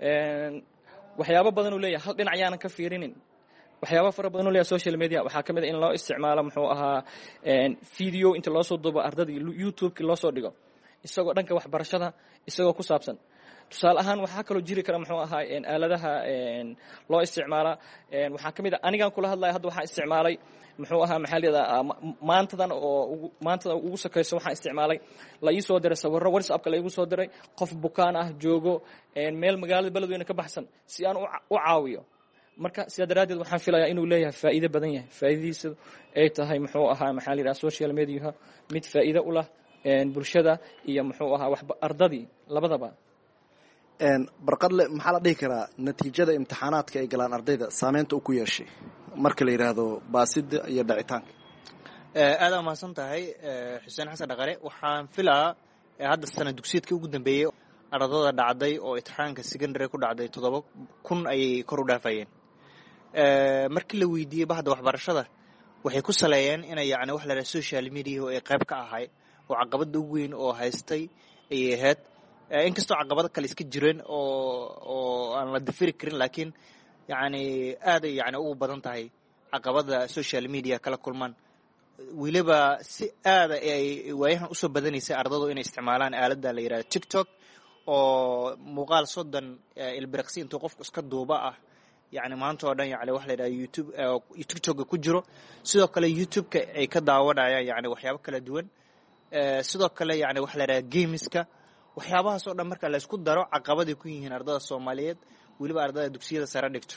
waxyaabo badan uu leeyahay, hal dhinac ayaanan ka fiirinin. waxyaaba fara badan uu leeyahay social media. waxaa ka mid ah in loo isticmaalo muxuu ahaa video inta loo soo duubo ardada youtube-ki loo soo dhigo isagoo dhanka waxbarashada isagoo ku saabsan. tusaale ahaan waxaa kaloo jiri kara muxuu ahaa aaladaha loo isticmaala. waxaa ka mid ah anigaan kula hadlaya hadda waxaan isticmaalay muxuu ahaa maxaa layidhahdaa maantadan oo maantada ugu sakayso waxaan isticmaalay la ii soo diray sawirro whatsappka la igu soo diray qof bukaan ah joogo meel magaalada beledweyne ka baxsan si aan u caawiyo. marka sidaa daraaddeed waxaan filayaa inuu leeyahay faa'iido badan yahay. faa'iidadiisa ay tahay muxuu ahaa maxaa la yidhaha social media mid faa'iido u lah bulshada iyo muxuu ahaa waxba ardadii labadaba. barqadle maxaa la dhihi karaa natiijada imtixaanaadka ay galaan ardayda saameynta uu ku yeeshay marka la yidhaahdo baasida iyo dhacitaanka? aada umahadsan tahay xuseen xasan dhaqare. waxaan filaa hadda sana dugsiyeedkii ugu dambeeyey ardada dhacday oo imtixaanka secondary ku dhacday toddoba kun ayay kor u dhaafayeen. markii la weydiiyey bahda waxbarashada waxay ku saleeyeen inay yani wax la yidhaha social media oo ay qayb ka ahay oo caqabada ugu weyn oo haystay ayay ahayd. inkastoo caqabado kale iska jireen oo oo aan la dafiri karin, laakiin yani aaday yani ugu badan tahay caqabada social media kala kulmaan. weliba si aada ay waayahan usoo badanaysay ardadu inay isticmaalaan aalada la yidhahdo tiktok oo muuqaal soddon ilbiriqsi intuu qofku iska duuba ah yani maanta oo dhan yani waxa la yidhahda youtube tiktoka ku jiro. sidoo kale youtube-ka ay ka daawanayaan yani waxyaabo kala duwan. sidoo kale yani waxa la yidhahda gameska. waxyaabahaas oo dhan marka la isku daro caqabaday ku yihiin ardada soomaaliyeed weliba ardada dugsiyada sare dhigto.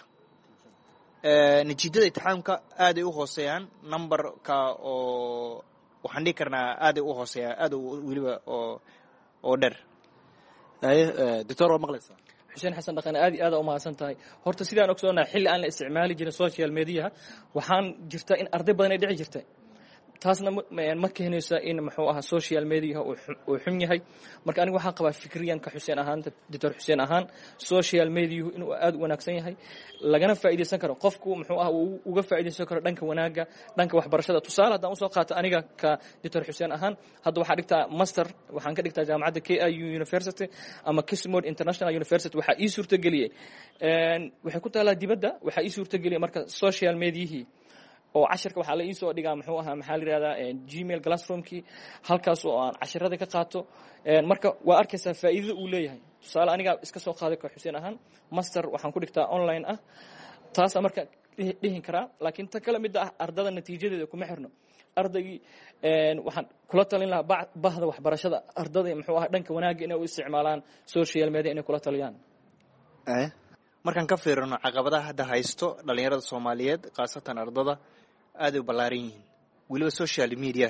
natiijada imtixaamka aaday u hooseeyaan numberka oo waxaan dhihi karnaa aaday u hooseeyaa aad weliba oo oo dheer. doctor waa maqlaysaa? xuseen xasan dhaqane aad iyo aad u mahadsan tahay. horta sidaan ogsoonahay xilli aan la isticmaali jirin social media waxaan jirta in arday badan ay dhici jirtay. taasna ma keenaysa in muxuu ahaa social media uu xun yahay. marka aniga waxaan qabaa fikriyanka xuseen ahaan doctor xuseen ahaan social media inuu aad u wanaagsan yahay lagana faa'iideysan karo qofku muxuu ahaa uu uga faa'iideysan karo dhanka wanaaga dhanka waxbarashada. tusaale haddaan usoo qaato aniga ka doctor xuseen ahaan hadda waxaa dhigtaa master waxaan ka dhigtaa jaamacadda K I U University ama Kismode International University. waxaa ii suurtageliyey waxay ku taalaa dibadda waxaa ii suurtageliyey marka social mediahii oo cashirka waxaa la ii soo dhigaa muxuu ahaa maxaa la yidhahdaa gmail classroomkii halkaas oo aan cashirada ka qaato. marka waa arkaysaa faa'iidada uu leeyahay. tusaale anigaa iska soo qaaday ka xuseen ahaan master waxaan ku dhigtaa online ah taasaa marka dhihin karaa. laakiin ta kale midda ah ardada natiijadeeda kuma xirno. ardaygii waxaan kula talin lahaa bahda waxbarashada ardada muxuu ahaa dhanka wanaagga inay u isticmaalaan social media inay kula taliyaan. markaan ka fiirino caqabadaha hadda haysto dhalinyarada soomaaliyeed khaasatan ardada aaday u ballaaran yihiin weliba social media.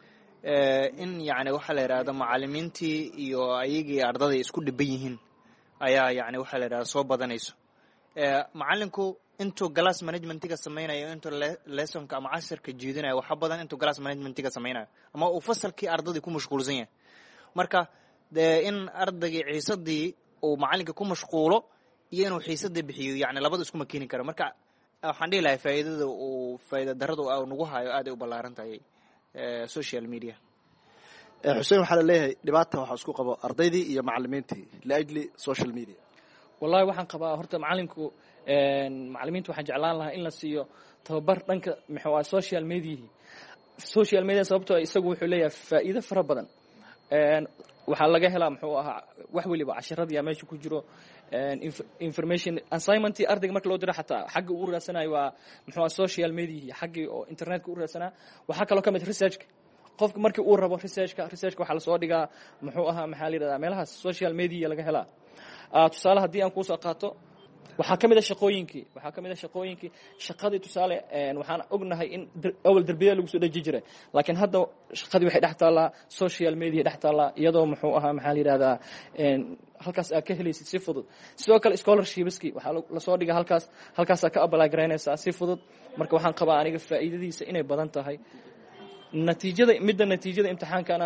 in yani waxaa la yidhahda macalimiintii iyo ayagii ardaday isku dhiban yihiin ayaa yani waxaa la yidhahda soo badanayso. macalinku intuu glass managementiga samaynayo intuu lessonka ama casharka jeedinayo waxa badan intuu glass managementiga samaynayo ama uu fasalkii ardadii ku mashquulsan yahay marka dee in ardaygii xiisadii uu macalinka ku mashquulo iyo inuu xiisada bixiyo yani labada iskuma keeni karo marka waxaan dhihi lahay faa'iidada uu faa'iida darrada uu nagu hayo aad ay u ballaaran tahay social media. xuseen waxaa la leeyahay dhibaata waxaa isku qabo ardaydii iyo macalimiintii liajli social media. wallahi waxaan qabaa horta macalinku macalimiintu waxaan jeclaan lahaa in la siiyo tababar dhanka muxuu ah social media social media sababtoo isagu wuxuu leeyahay faa'iido fara badan waxaa laga helaa muxuu ahaa wax waliba casharada yaa meesha ku jiro information assignment ardayga marka loo diro xataa xagga uu raadsanayo waa muxuu ah social media xaggii oo internetka u raadsanaa waxaa kaloo ka mid researchka qofka markii uu rabo researchka researchka waxaa lasoo dhigaa muxuu ahaa maxaa la yidhahdaa meelahaas social media laga helaa tusaale haddii aan kuusoo qaato waxaa ka mid a shaqooyinkii waxaa ka mid a shaqooyinkii shaqadii tusaale waxaan ognahay in awal derbiyada lagu soo dheji jiray laakiin hadda shaqadii waxay dhex taallaa social media dhex taallaa iyadoo muxuu ahaa maxaa la yidhahdaa halkaas aad ka helaysid si fudud sidoo kale scholarshipski waxaa lasoo dhigaa halkaas halkaasaa ka apply garaynaysaa si fudud marka waxaan qabaa aniga faa'iidadiisa inay badan tahay natiijada midda natiijada imtixaankana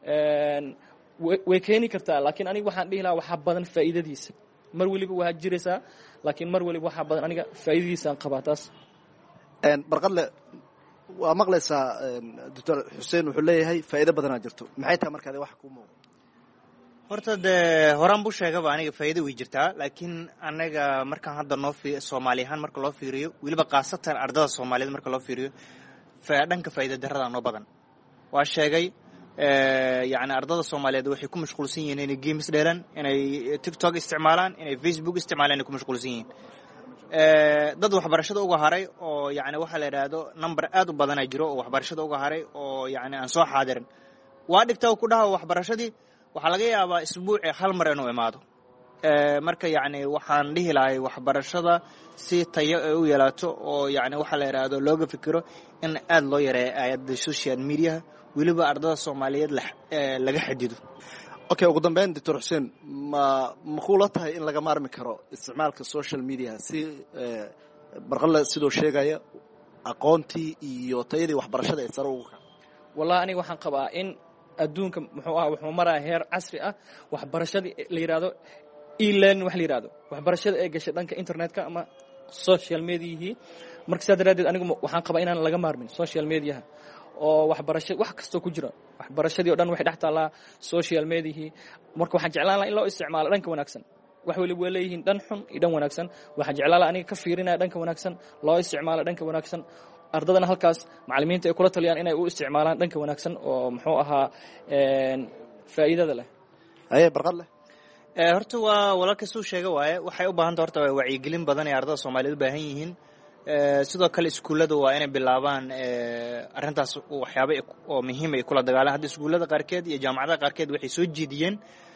way keeni kartaa laakiin aniga waxaan dhihi lahaa waxaa badan faa'iidadiisa mar waliba waa jiraysaa laakiin mar waliba waxaa badan aniga faa'iidadiisaan qabaa taas. barqadle waa maqlaysaa doctor xuseen wuxuu leeyahay faa'iido badanaa jirto maxay tahay markaad wax ku muuqdo horta dee horaan buu sheegaba aniga faa'iido way jirtaa laakiin anaga markaan hadda noo fi Soomaali ahaan marka loo fiiriyo waliba qaasatan ardada Soomaaliyeed marka loo fiiriyo dhanka faa'iido darrada noo badan waa sheegay يعني أرض الصومالية ده وحيكون مشغولين إنه جيمز ديران إنه تيك توك استعمالان إنه فيسبوك استعمالان يكون مشغولين ضد وحبرشة أوجا هاري أو يعني وحلا رادو نمبر أدو بدنا يجرو وحبرشة أوجا هاري أو يعني أنصح حاضرين وادك تاو كلها وحبرشة دي وحلاقي أبا أسبوع خل مرة إنه إمادو مركا يعني وحان ليه لاي وحبرشة سي تيا ويلاتو أو يعني وحلا رادو لوجو فكره إن أد لو يرى أيد السوشيال ميديا weliba ardada Soomaaliyeed laga xadido. Okay, ugu dambeyn doctor Xuseen ma maqula tahay in laga maarmi karo isticmaalka social media si barqala sidoo sheegaya aqoontii iyo tayadii waxbarashada ee sare ugu kacay. wallahi aniga waxaan qabaa in adduunka muxuu ahaa wuxuu maraa heer casri ah waxbarashadii la yiraahdo e-learning wax la yiraahdo waxbarashada ee gashay dhanka internetka ama social media marka saadaradeed anigu waxaan qabaa inaan laga maarmin social media oo waxbarasho wax kasto ku jira waxbarashadii oo dhan waxay dhex taallaa social media marka waxaan jeclaan lahaa in loo isticmaalo dhanka wanaagsan wax waliba way leeyihiin dhan xun iyo dhan wanaagsan waxaan jeclaan lahaa aniga ka fiirinaya dhanka wanaagsan loo isticmaalo dhanka wanaagsan ardadana halkaas macallimiinta ay kula taliyaan inay u isticmaalaan dhanka wanaagsan oo muxuu ahaa faa'iidada leh aye barqad leh ee horta waa walaalka soo sheegay waaye waxay u baahan tahay horta wacyigelin badan ee ardada Soomaaliyeed u baahan yihiin sidoo kale iskuulada waa inay bilaabaan arintaas waxyaabo oo muhiim ah kula dagaalan hadda iskuulada qaarkeed iyo jaamacadaha qaarkeed waxay soo jeediyeen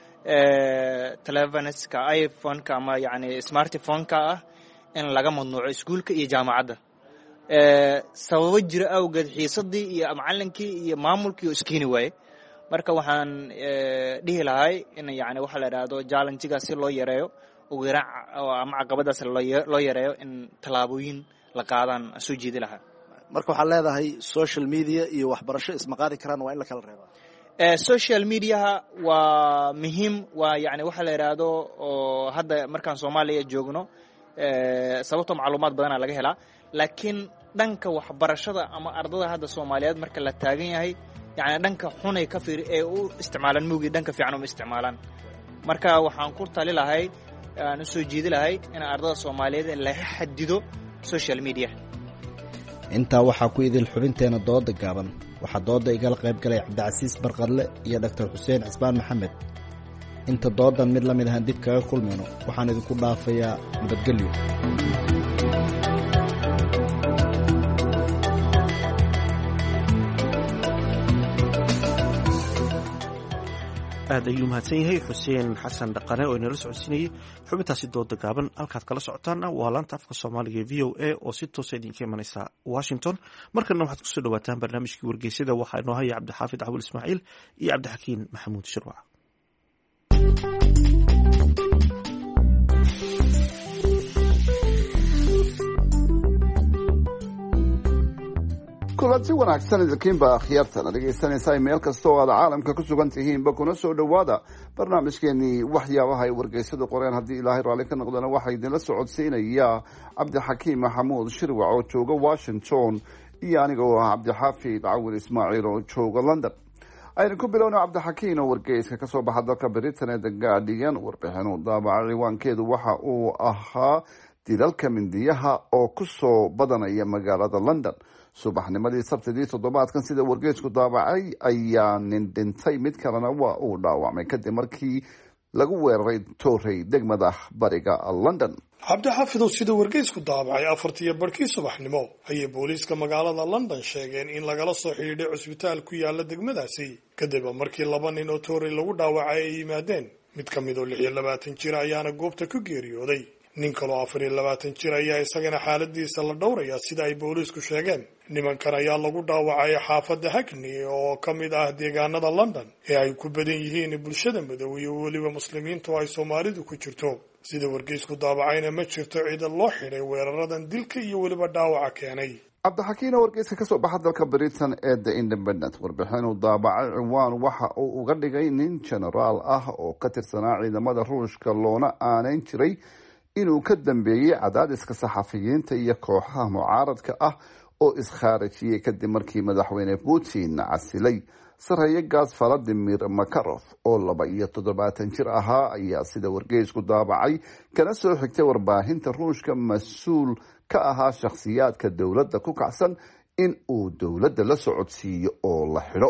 telefoneska iPhone-ka ama yani smartphone-ka ah in laga mamnuuco iskuulka iyo jaamacadda sababo jira awgeed xiisadii iyo macallinkii iyo maamulkii oo iskiini waaye marka waxaan dhihi lahay in yani waxa la yiraahdo challenge-ga si loo yareeyo ugu yaraan ama caqabadaas loo yareeyo in talaabooyin la qaadaan soo jeedi lahaa marka waxa leedahay social media iyo waxbarasho isma qaadi karaan waa in la kala reebaa ee social media waa muhiim waa yani waxa la yiraahdo oo hadda markaan Soomaaliya joogno ee sababtoo macluumaad badan laga helaa laakiin dhanka waxbarashada ama ardada hadda Soomaaliyeed marka la taagan yahay yani dhanka xun ay ka fiir ee u isticmaalaan muugi dhanka fiican u isticmaalaan marka waxaan ku tali lahay aan soo jeedi lahay in ardada Soomaaliyeed la xadido social media inta waxa ku idil xubinteena dooda gaaban waxa dooda igala qayb galay Cabdicasiis Barqadle iyo Dr Xuseen Cismaan Maxamed inta doodan mid la mid ah dib kaga kulmayno waxaan idinku dhaafayaa nabadgelyo aad ayuu mahadsan yahay xuseen xasan dhaqane oo inala socodsiinayay xubintaasi dooda gaaban halkaad kala socotaana waa laanta afka soomaaliga e v o a oo si toosa idinka imanaysa washington markana waxaad kusoo dhawaataan barnaamijkii wargeysyada waxaa inoo haya cabdixaafid cawil ismaaciil iyo cabdixakiin maxamuud shirwac kulanti wanaagsan idinkiinba akhyaartana dhegaysanaysaa meel kasta oo aad caalamka ku sugan tihiinba kuna soo dhowaada barnaamijkeenii waxyaabaha ay wargeysada qoreen. haddii ilaahay raalli ka noqdana waxaa idinla socodsiinaya cabdixakiim maxamuud shirwac oo jooga washington iyo aniga oo ah cabdixaafid cawil ismaaciil oo jooga london. aynu ku bilowna cabdixakiin oo wargeyska kasoo baxa dalka britain ee The Guardian warbixin uu daabacay ciwaankeedu waxa uu ahaa dilalka mindiyaha oo kusoo badanaya magaalada london. subaxnimadii sabtidii toddobaadkan sida wargeysku daabacay ayaa nin dhintay, mid kalena waa uu dhaawacmay kadib markii lagu weeraray toorey degmada bariga london. cabdixaafidow sida wargeysku daabacay afartiyo barhkii subaxnimo ayay booliiska magaalada london sheegeen in lagala soo xidhiidhay cusbitaal ku yaala degmadaasi kadib markii laba nin oo toorey lagu dhaawacay ay yimaadeen. mid ka mid oo lix iyo labaatan jir ayaana goobta ku geeriyooday. nin kaloo afar iyo labaatan jir ayaa isagana xaaladiisa la dhowraya sida ay booliisku sheegeen. nimankan ayaa lagu dhaawacay xaafadda hackney oo ka mid ah deegaanada london ee ay ku badan yihiin bulshada madow iyo weliba muslimiinta oo ay soomaalidu ku jirto. sida wargeysku daabacayna ma jirto cida loo xidhay weeraradan dilka iyo weliba dhaawaca keenay. cabdixakiin oo wargeyska kasoo baxa dalka britain ee The Independent warbixin uu daabacay ciwaan waxa uu uga dhigay nin genaraal ah oo ka tirsanaa ciidamada ruushka loona aaneyn jiray inuu ka dambeeyey cadaadiska saxafiyiinta iyo kooxaha mucaaradka ah oo iskhaarajiyey kadib markii madaxweyne putin casilay. saraakiil Vladimir Makarov oo laba iyo toddobaatan jir ahaa ayaa sida wargeysku daabacay kana soo xigtay warbaahinta ruushka mas-uul ka ahaa shakhsiyaadka dowladda ku kacsan in uu dowladda la socodsiiyo oo la xidho.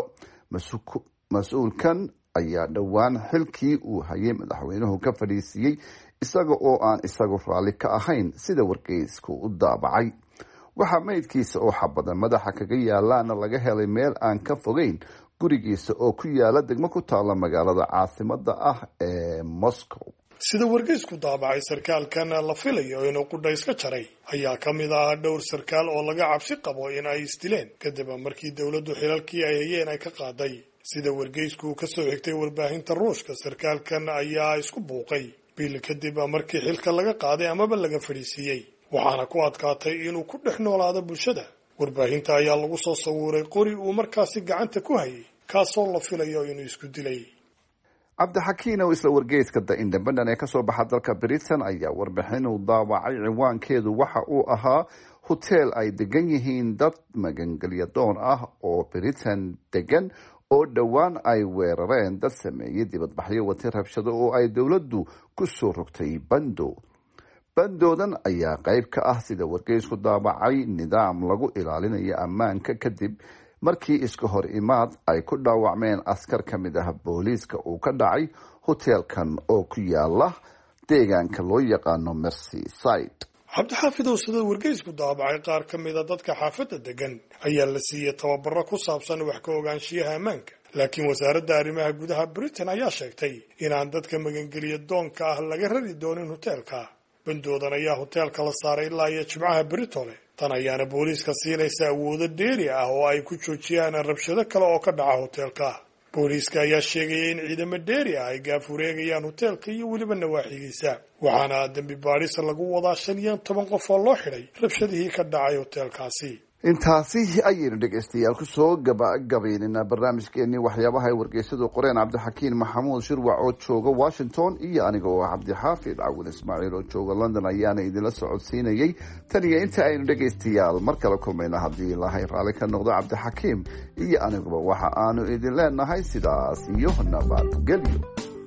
mas-uulkan ayaa dhowaan xilkii uu hayay madaxweynuhu ka fadhiisiiyey isaga oo aan isagu raalli ka ahayn sida wargeysku u daabacay. waxaa meydkiisa oo xabadan madaxa kaga yaalaana laga helay meel aan ka fogeyn gurigiisa oo ku yaala degmo ku taala magaalada caasimada ah ee Moscow. sida wargeysku daabacay sarkaalkan la filayo inuu qudhays ka jaray ayaa ka mid ah dhowr sarkaal oo laga cabsi qabo in ay isdileen kadib markii dowladdu xilalkii ay hayeen ay ka qaaday. sida wargeysku ka soo xigtay warbaahinta ruushka sarkaalkan ayaa isku buuqay bil kadib markii xilka laga qaaday amaba laga fadhiisiiyey, waxaana ku adkaatay inuu ku dhex noolaado bulshada. warbaahinta ayaa lagu soo sawiray qori uu markaasi gacanta ku hayay kaasoo la filayo inuu isku dilay. cabdixakiin oo isla wargeyska The Independent ee kasoo baxa dalka britain ayaa warbixin uu daawacay ciwaankeedu waxa uu ahaa hoteel ay degan yihiin dad magangelya doon ah oo britain degan oo dhowaan ay weerareen dad sameeyey dibadbaxyo watay rabshado oo ay dowladdu ku soo rogtay bando. bandoodan ayaa qayb ka ah sida wargeysku daabacay nidaam lagu ilaalinayo ammaanka kadib markii iska hor imaad ay ku dhaawacmeen askar ka mid ah booliiska uu ka dhacay hoteelkan oo ku yaala deegaanka loo yaqaano Merseyside. cabdixaafidow sida wargeysku daabacay qaar ka mid a dadka xaafadda degan ayaa la siiyey tababaro ku saabsan wax ka ogaanshiyaha ammaanka, laakiin wasaaradda arrimaha gudaha britain ayaa sheegtay inaan dadka magangeliya doonka ah laga rari doonin hoteelka. bandoodan ayaa hoteelka la saaray ilaa iyo jimcaha Britole. tan ayaana booliiska siinaysa awoodo dheeri ah oo ay ku joojiyaan rabshado kale oo ka dhaca hoteelka. booliiska ayaa sheegaya in ciidamo dheeri ah ay gaafureegayaan hoteelka iyo weliba nawaaxigiisa, waxaana dembi baadhis lagu wadaa shan iyo toban qof oo loo xidhay rabshadihii ka dhacay hoteelkaasi. intaasi ayaynu dhegeystayaal kusoo gabagabaynayna barnaamijkeenii waxyaabaha ay wargeysadu qoreen. cabdixakiin maxamuud shirwac oo jooga washington iyo aniga oo cabdixaafid cawil ismaaciil oo jooga london ayaana idinla socodsiinayay. tan iyo inta aynu dhegeystayaal mar kale kulmayna haddii ilaahay raalli ka noqdo cabdixakiim iyo aniguba waxa aanu idin leenahay sidaas iyo nabadgelyo.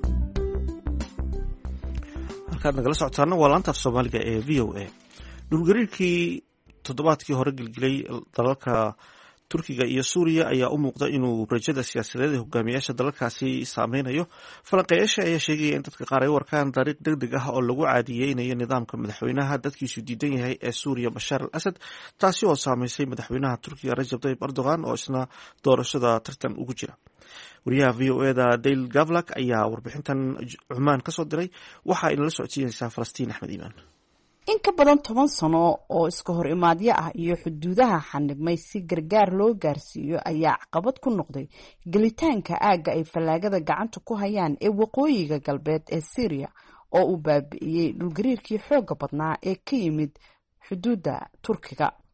halkaad nagala socotaana waa laanta af soomaaliga ee v o a. dhulgariirkii toddobaadkii hore gelgelay dalalka turkiga iyo suuriya ayaa u muuqda inuu rajada siyaasadeed ee hogaamiyaasha dalalkaasi saameynayo. falanqeeyaasha ayaa sheegaya in dadka qaar ay u arkaan dariiq deg deg ah oo lagu caadiyeynayo nidaamka madaxweynaha dadkiisu diidan yahay ee suuriya bashaar al asad, taasi oo saameysay madaxweynaha turkiga rajab tayyib erdogan oo isna doorashada tartan ugu jira. wariyaha v o eda dale gavlak ayaa warbixintan cumaan kasoo diray. waxaa inala socodsiinaysaa falastiin axmed iimaan. in ka badan toban sano oo iska hor imaadyo ah iyo xuduudaha xanibmay si gargaar loo gaarsiiyo ayaa caqabad ku noqday gelitaanka aagga ay fallaagada gacanta ku hayaan ee waqooyiga galbeed ee Syria oo uu baabi'iyey dhulgariirkii xooga badnaa ee ka yimid xuduudda Turkiga.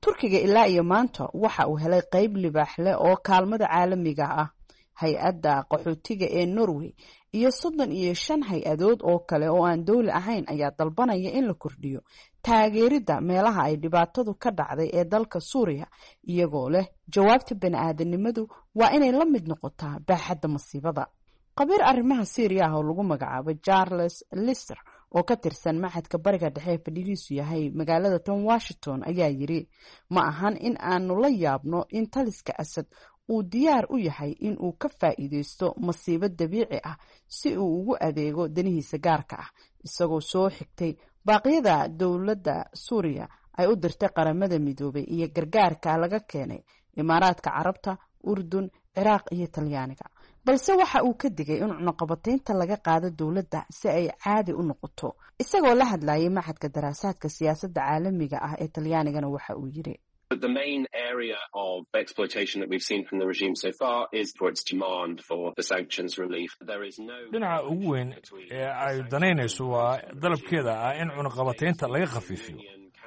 turkiga ilaa iyo maanta waxa uu helay qayb libaax leh oo kaalmada caalamiga ah. hay-adda qaxootiga ee Norway iyo soddon iyo shan hay-adood oo kale oo aan dowli ahayn ayaa dalbanaya in la kordhiyo taageerida meelaha ay dhibaatadu ka dhacday ee dalka Suuriya, iyagoo leh jawaabta bani'aadanimadu waa inay la mid noqotaa baaxadda masiibada. qabiir arrimaha Syria ah oo lagu magacaabo Charles Lister oo ka tirsan Maxadka Bariga Dhexe fadhigiisu yahay magaalada Tom Washington ayaa yiri ma ahan in aanu la yaabno in taliska Asad uu diyaar u yahay in uu ka faa'iideysto masiibo dabiici ah si uu ugu adeego danihiisa gaarka ah, isagoo soo xigtay baaqyada dowladda Suuriya ay u dirtay qaramada midoobay iyo gargaarka laga keenay Imaaraadka Carabta, Urdun, Ciraaq iyo Talyaaniga. balse waxa uu ka digay in cunaqabataynta laga qaado dowladda si ay caadi u noqoto. isagoo la hadlayay Maxadka Daraasaadka Siyaasadda Caalamiga ah ee Talyaanigana waxa uu yiri The main area of exploitation that we've seen from the regime so far is for its demand for the sanctions relief. There is no dhinaca ugu weyn ee ay danaynayso waa dalabkeeda ah in cunaqabataynta laga khafiifiyo.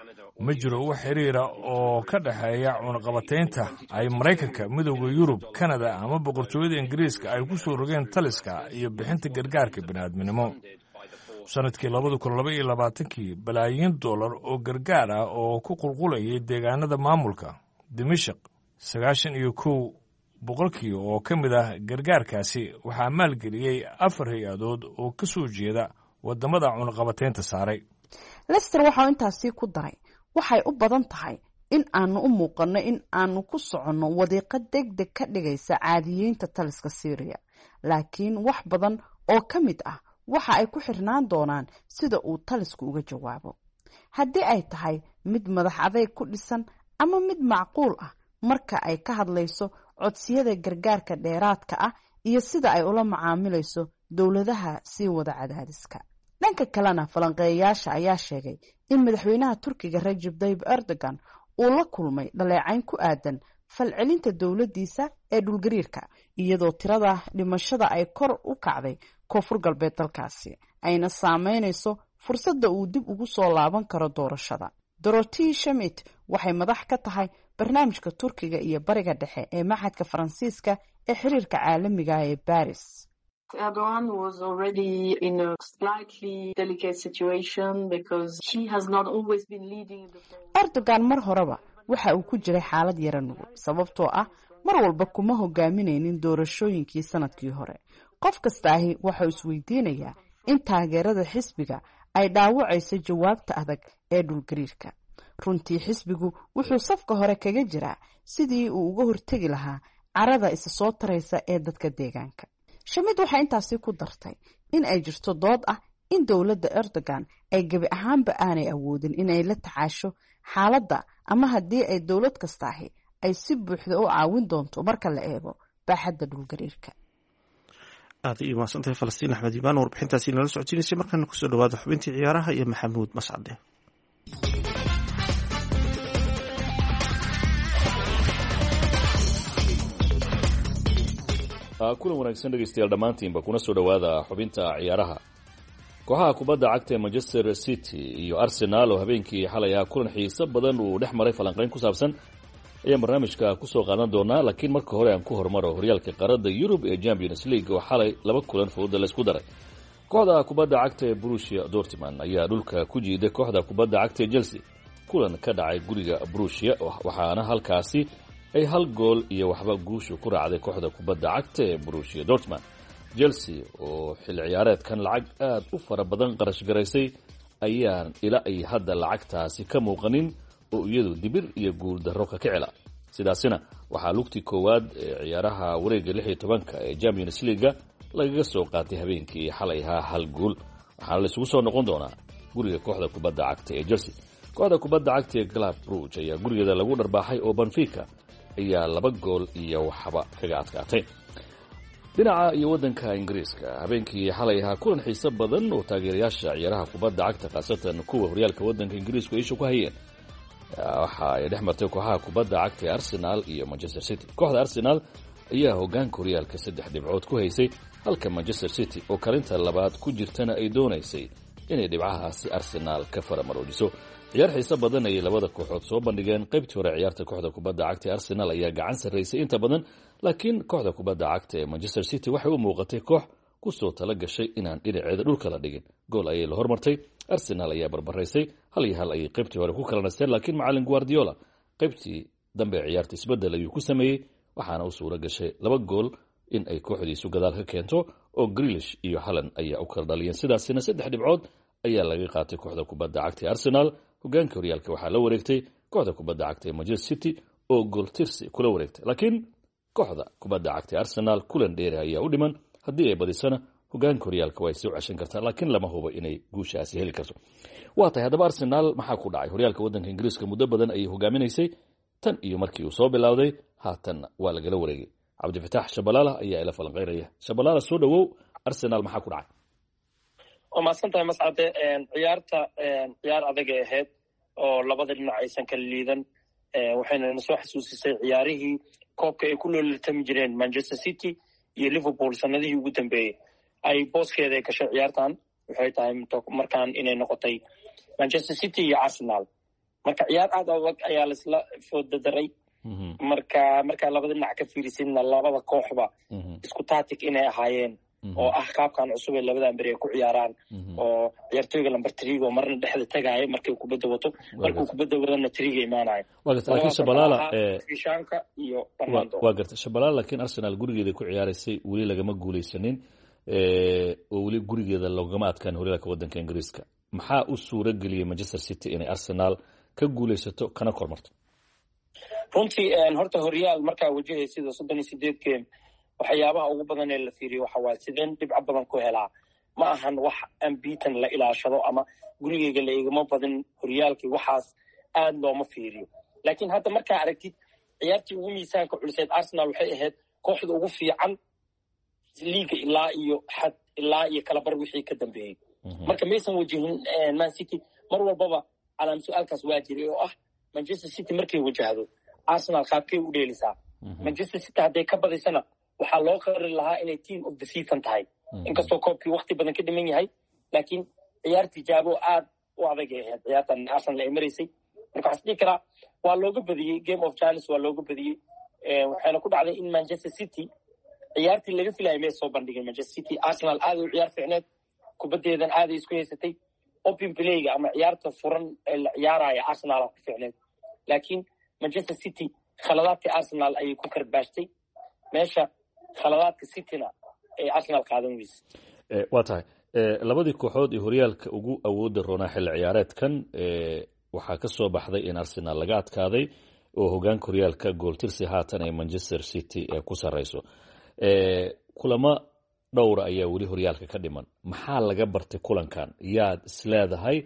ma jiro wax xiriira oo ka dhaxeeya cunaqabataynta ay Mareykanka, Midowga Yurub, Canada ama boqortooyada Ingiriiska ay ku soo rogeen taliska iyo bixinta gargaarka bini'aadminimo. sanadkii labada kun laba iyo labaatankii balaayiin dollar oo gargaar ah oo ku qulqulayay deegaanada maamulka Dimashq, sagaashan iyo kow boqolkii oo ka mid ah gargaarkaasi waxaa maalgeliyey afar hay-adood oo ka soo jeeda wadamada cunaqabataynta saaray. Lester waxa intaasi ku daray waxay u badan tahay in aanu u muuqano in aanu ku soconno wadiiqo degdeg ka dhigaysa caadiyiinta taliska Syria, laakiin wax badan oo ka mid ah waxa ay ku xirnaan doonaan sida uu talisku uga jawaabo. haddii ay tahay mid madax adeeg ku dhisan ama mid macquul ah marka ay ka hadlayso codsiyada gargaarka dheeraadka ah iyo sida ay ula macaamilayso dowladaha sii wada cadaadiska. dhanka kalena falanqeeyayaasha ayaa sheegay in madaxweynaha Turkiga Recep Tayyip Erdogan uu la kulmay dhaleecayn ku aadan falcelinta dowladdiisa ee dhulgariirka, iyadoo tirada dhimashada ay kor u kacday koonfur galbeed dalkaasi ayna saameynayso fursadda uu dib ugu soo laaban karo doorashada. Dorothy Schmidt waxay madax ka tahay barnaamijka Turkiga iyo Bariga Dhexe ee Maxadka Faransiiska ee xiriirka caalamiga ah ee Paris. Erdogan was already in a slightly delicate situation because he has not always been leading the Erdogan mar horeba waxa uu ku jiray xaalad yara nugul sababtoo ah mar walba kuma hogaaminaynin doorashooyinkii sanadkii hore. qof kastaahi wuxuu isweydiinayaa in taageerada xisbiga ay dhaawacayso jawaabta adag ee dhulgariirka. runtii xisbigu wuxuu safka hore kaga jiraa sidii uu uga hortegi lahaa carada isa soo taraysa ee dadka deegaanka. Schmidt waxay intaasi ku dartay in ay jirto dood ah in dowladda Erdogan ay gabi ahaanba aanay awoodin inay la tacaasho xaaladda ama haddii ay dowlad kastaahi ay si buuxda u caawin doonto marka la eego baaxadda dhulgariirka. aad iyo maasantay Falastiin Axmed Imaan warbixintaasi nala socodsiinaysay. markaana kusoo dhawaada xubintii ciyaaraha iyo Maxamuud Mascade. kulan wanaagsan dhegeystayaal dhammaantiinba kuna soo dhowaada xubinta ciyaaraha. kooxaha kubadda cagta ee Manchester City iyo Arsenal oo habeenkii xalay ah kulan xiiso badan uu dhex maray falanqayn ku saabsan ayaan barnaamijka ku soo qaadan doonaa. laakiin marka hore aan ku hormaro horyaalka qaaradda Yurub ee Champions League oo xalay laba kulan fudud la isku daray. kooxda kubadda cagta ee Borussia Dortmund ayaa dhulka ku jiiday kooxda kubadda cagta ee Chelsea kulan ka dhacay guriga Borussia, waxaana halkaasi ay hal gool iyo waxba guushu ku raacday kooxda kubadda cagta ee Borussia Dortmund. Chelsea oo xil ciyaareedkan lacag aad u fara badan qarash garaysay ayaan ila ay hadda lacagtaasi ka muuqanin oo iyadu dibir iyo guul darro ka kicila. sidaasina waxaa lugtii koowaad ee ciyaaraha wareegga lix iyo tobanka ee Champions League lagaga soo qaatay habeenkii xalay ahaa hal gool, waxaana la isugu soo noqon doonaa guriga kooxda kubadda cagta ee Chelsea. kooxda kubadda cagta ee Club Brugge ayaa gurigeeda lagu dharbaaxay oo Benfica ayaa laba gool iyo waxba kaga adkaatay. dhinaca iyo waddanka Ingiriiska habeenkii xalay ahaa kulan xiiso badan oo taageerayaasha ciyaaraha kubadda cagta khaasatan kuwa horyaalka waddanka Ingiriiska ay isha ku hayeen waxa ay dhex martay kooxaha kubadda cagta ee Arsenal iyo Manchester City. kooxda Arsenal ayaa hoggaanka horyaalka saddex dhibcood ku haysay halka Manchester City oo kalinta labaad ku jirtana ay doonaysay inay dhibcahaasi arsenaal ka faramaroojiso. ciyaar xiiso badan ayay labada kooxood soo bandhigeen. qaybtii hore ciyaarta kooxda kubadda cagta ee arsenal ayaa gacan sarraysay inta badan, laakiin kooxda kubadda cagta ee manchester city waxay u muuqatay koox kusoo tala gashay inaan dhinaceeda dhulka la dhigin. gool ayay la hormartay, arsenal ayaa barbaraysay, hal iyo hal ayay qaybtii hore ku kala nasteen, laakiin macalin guardiola qaybtii dambe ciyaarta isbedel ayuu ku sameeyey, waxaana u suura gashay laba gool in ay kooxdiisu gadaal ka keento oo Grealish iyo Haaland ayaa u kala dhaliyeen. sidaasina saddex dhibcood ayaa laga qaatay kooxda kubadda cagta ee arsenal. hogaanka horyaalka waxaa la wareegtay kooxda kubadda cagta ee manchester city oo gool tirsi kula wareegtay, laakiin kooxda kubadda cagta ee arsenal kulan dheeri ayaa u dhiman. haddii ay badisana hogaanka horyaalka way soo ceshan kartaa, laakiin lama hubo inay guushaasi heli karto. waa tahay haddaba arsenal maxaa ku dhacay? horyaalka waddanka ingiriiska muddo badan ayay hogaaminaysay tan iyo markii uu soo bilowday, haatanna waa lagala wareegay. cabdifatax Shabalala ayaa ila falanqeynaya. Shabalala, soo dhawow. arsenal maxaa ku dhacay? waa mahadsantahay mascade. ciyaarta ciyaar adag ay ahayd oo labada dhinac aysan kala liidan, waxayna na soo xasuusisay ciyaarihii koobka ay ku loolatami jireen manchester city iyo liverpool sanadihii ugu dambeeyey. ay booskeeda ay gashay ciyaartan waxay tahay markaan inay noqotay manchester city iyo arsenal. marka ciyaar aad adag ayaa laisla foodadaray. marka markaa labada dhinac ka fiirisidna labada kooxba isku tactic inay ahaayeen, oo ah qaabkan cusub ee labadan beri ay ku ciyaaraan, oo ciyaartooyga lamber trigo marna dhexda tagaaya markay kubadda wato, markuu kubadda wadana triga imaanayo. laakiin Shabalala fishanka iyo Fernando waa gartay Shabalala, laakiin arsenal gurigeeda ku ciyaaraysay weli lagama guuleysanin, oo weli gurigeeda loogama adkaan horyaalka waddanka ingiriiska. maxaa u suura geliyey manchester city inay arsenal ka guuleysato kana kormarto? runtii horta horyaal markaa wajahaya sida soddon iyo sideed game, waxyaabaha ugu badan ee la fiiriyo waxa waaye sideen dhibco badan ku helaa. ma ahan wax ambiitan la ilaashado ama gurigeyga la igama badin horyaalkii, waxaas aad looma fiiriyo. laakiin hadda markaa aragtid ciyaartii ugu miisaanka culiseed arsenal waxay ahayd kooxda ugu fiican liiga ilaa iyo xad ilaa iyo kalabar wixii ka dambeeyey. marka maysan wajihin man city mar walbaba calaam su-aalkaas waa jiray oo ah manchester city markay wajahdo arsenal qaabkay u dheelisaa. manchester city hadday ka badaysana waxaa loo qari lahaa inay team of the season tahay, inkastoo koobkii wakti badan ka dhiman yahay, laakiin ciyaar tijaabo aad u adag ay ahayd ciyaartan arsenal ay maraysay. marka waxaa dhihi karaa waa looga badiyey game of chance, waa looga badiyey. waxayna ku dhacday in manchester city ciyaartii laga filayay may soo bandhigin. manchester city arsenal aad u ciyaar fiicneed, kubaddeedan aaday isku haysatay. open playga ama ciyaarta furan ee la ciyaaraya arsenal ku fiicneed, laakiin manchester city khaladaadka arsenal ayay ku karbaashtay. meesha khaladaadka cityna ay arsenal qaadan weyse. waa tahay labadii kooxood ee horyaalka ugu awoodda roonaa xilli ciyaareedkan waxaa ka soo baxday in arsenal laga adkaaday oo hogaanka horyaalka gooltirsi haatan ay manchester city ku sarreyso. kulamo dhowra ayaa weli horyaalka ka dhiman. maxaa laga bartay kulankan? yaad isleedahay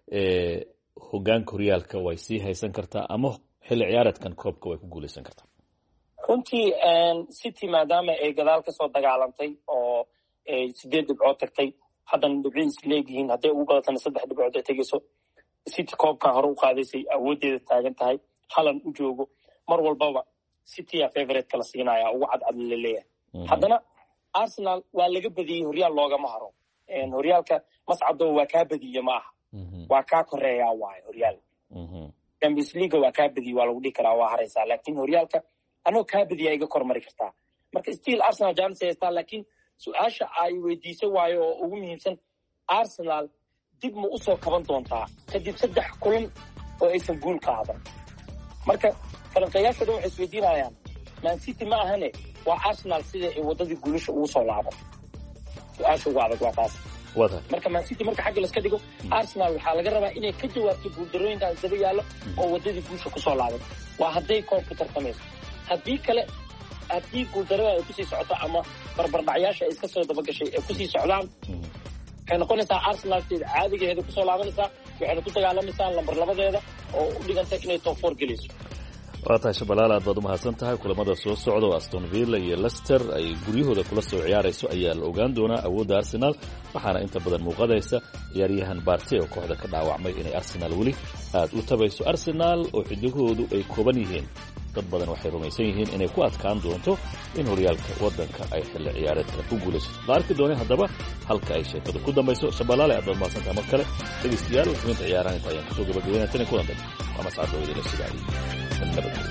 hogaanka horyaalka way sii haysan kartaa ama xilli ciyaareedkan koobka way ku guuleysan kartaa? runtii city maadaama ay gadaal kasoo dagaalantay oo ay sideed dhibcood tagtay, haddana dhibcii is leegyihiin, hadday ugu badatana saddex dhibcood ay tegeyso. city koobkan hore u qaadaysay, awooddeeda taagan tahay, Haaland u joogo, mar walbaba city a favorite kala siinaya, ugu cadcad la leeyahay. haddana arsenal waa laga badiyey, horyaal loogama haro. horyaalka mascado waa kaa badiye ma aha, waa kaa koreeyaa waayo horyaal. champions league waa kaa badiye, waa lagu dhihi karaa waa haraysaa, laakiin horyaalka anoo kaa badiyaa iga kormari kartaa. marka still arsenal chance haystaa, laakiin su-aasha ay weydiisay waayo oo ugu muhiimsan, arsenal dib ma usoo kaban doontaa kadib saddex kulan oo aysan guul ka hadan? marka falanqeeyaasha dhan waxay isweydiinayaan man city ma ahane waa arsenal sida ay wadadii guulasha ugu soo laabo. su-aasha ugu adag waa taas. marka man city marka xagga laska dhigo, arsenal waxaa laga rabaa inay ka jawaabto guuldarooyinkaas daba yaallo oo wadadii guusha kusoo laaban. waa hadday koobku tartamayso. haddii kale haddii guuldarada ay kusii socoto ama barbardhacyaasha ay iska soo dabagashay ay kusii socdaan, waxay noqonaysaa arsenalteeda caadigeeda kusoo laabanaysaa, waxayna ku dagaalamaysaa lambar labadeeda oo u dhiganta inay top four gelayso. waa tahay Shabalala, aad baad u mahadsan tahay. kulamada soo socda oo Aston Villa iyo Leicester ay guryahooda kula soo ciyaarayso ayaa la ogaan doonaa awoodda Arsenal, waxaana inta badan muuqadaysa ciyaaryahan Partey oo kooxda ka dhaawacmay inay Arsenal weli aad u tabayso. Arsenal oo xidigahoodu ay kooban yihiin dad badan waxay rumaysan yihiin inay ku adkaan doonto in horyaalka waddanka ay xilli ciyaareedkan ku guulayso la arki dooneen haddaba halka ay sheekadu ku dambayso shabeellaale aad baad mahadsantaha mar kale dhegaystayaal xubinta ciyaarahan inta ayaan kusoo gabagabeynaa tan iyo kulan dambe waa mascad oo idinla sigaayay nabadgelyo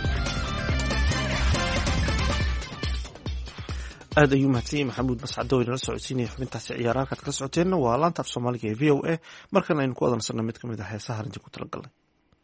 aad ayuu mahadsan yahay maxamuud mascado inala socodsiinaya xubintaasi ciyaaraha halkaad kala socoteenna waa laanta af soomaaliga ee v o a markana aynu ku adansanno mid ka mid ah heesaha arrintii ku talagalnay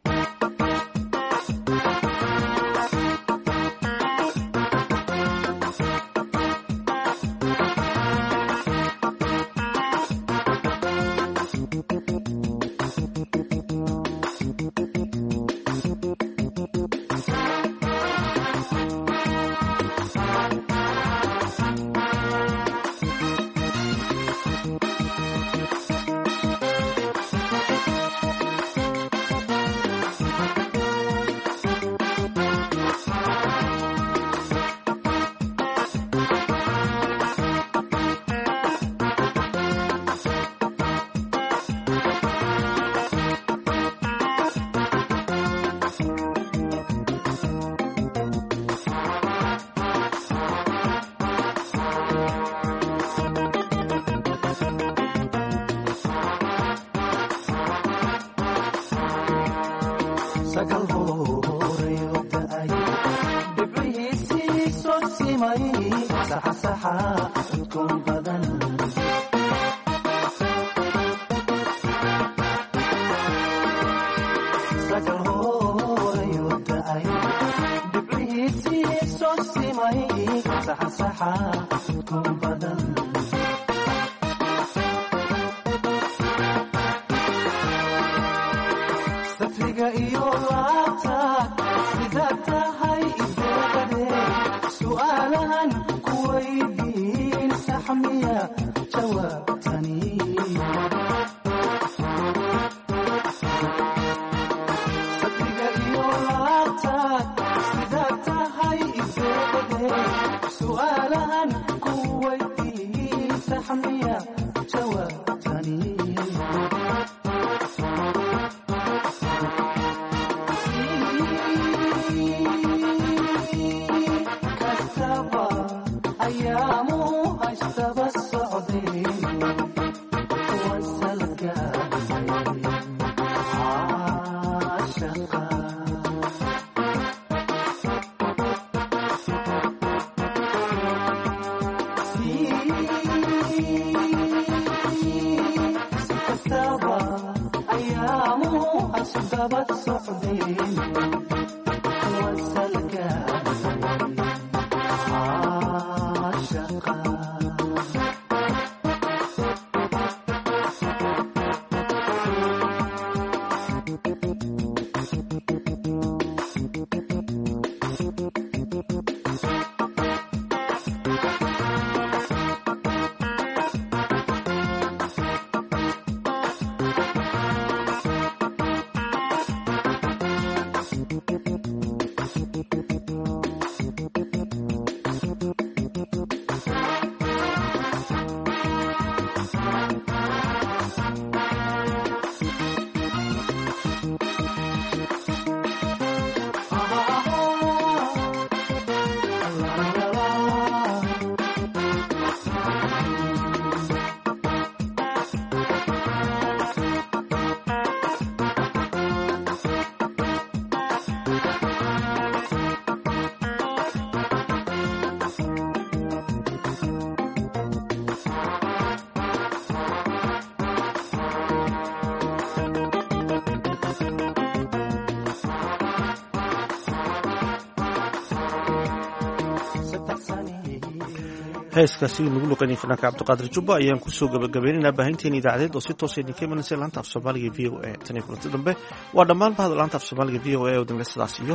heeskaasi nagu luqanay fanaanka cabdiqaadir jubba ayaan kusoo gabagabaynaynaa baahinteena idaacadeed oo si toosa idinka imanaysa laanta af soomaaliga v o a tan iyo kulanti dambe waa dhammaan bahda laanta af soomaaliga v o a oo danle sidaas iyo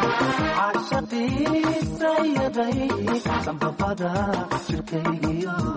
nabadgelyo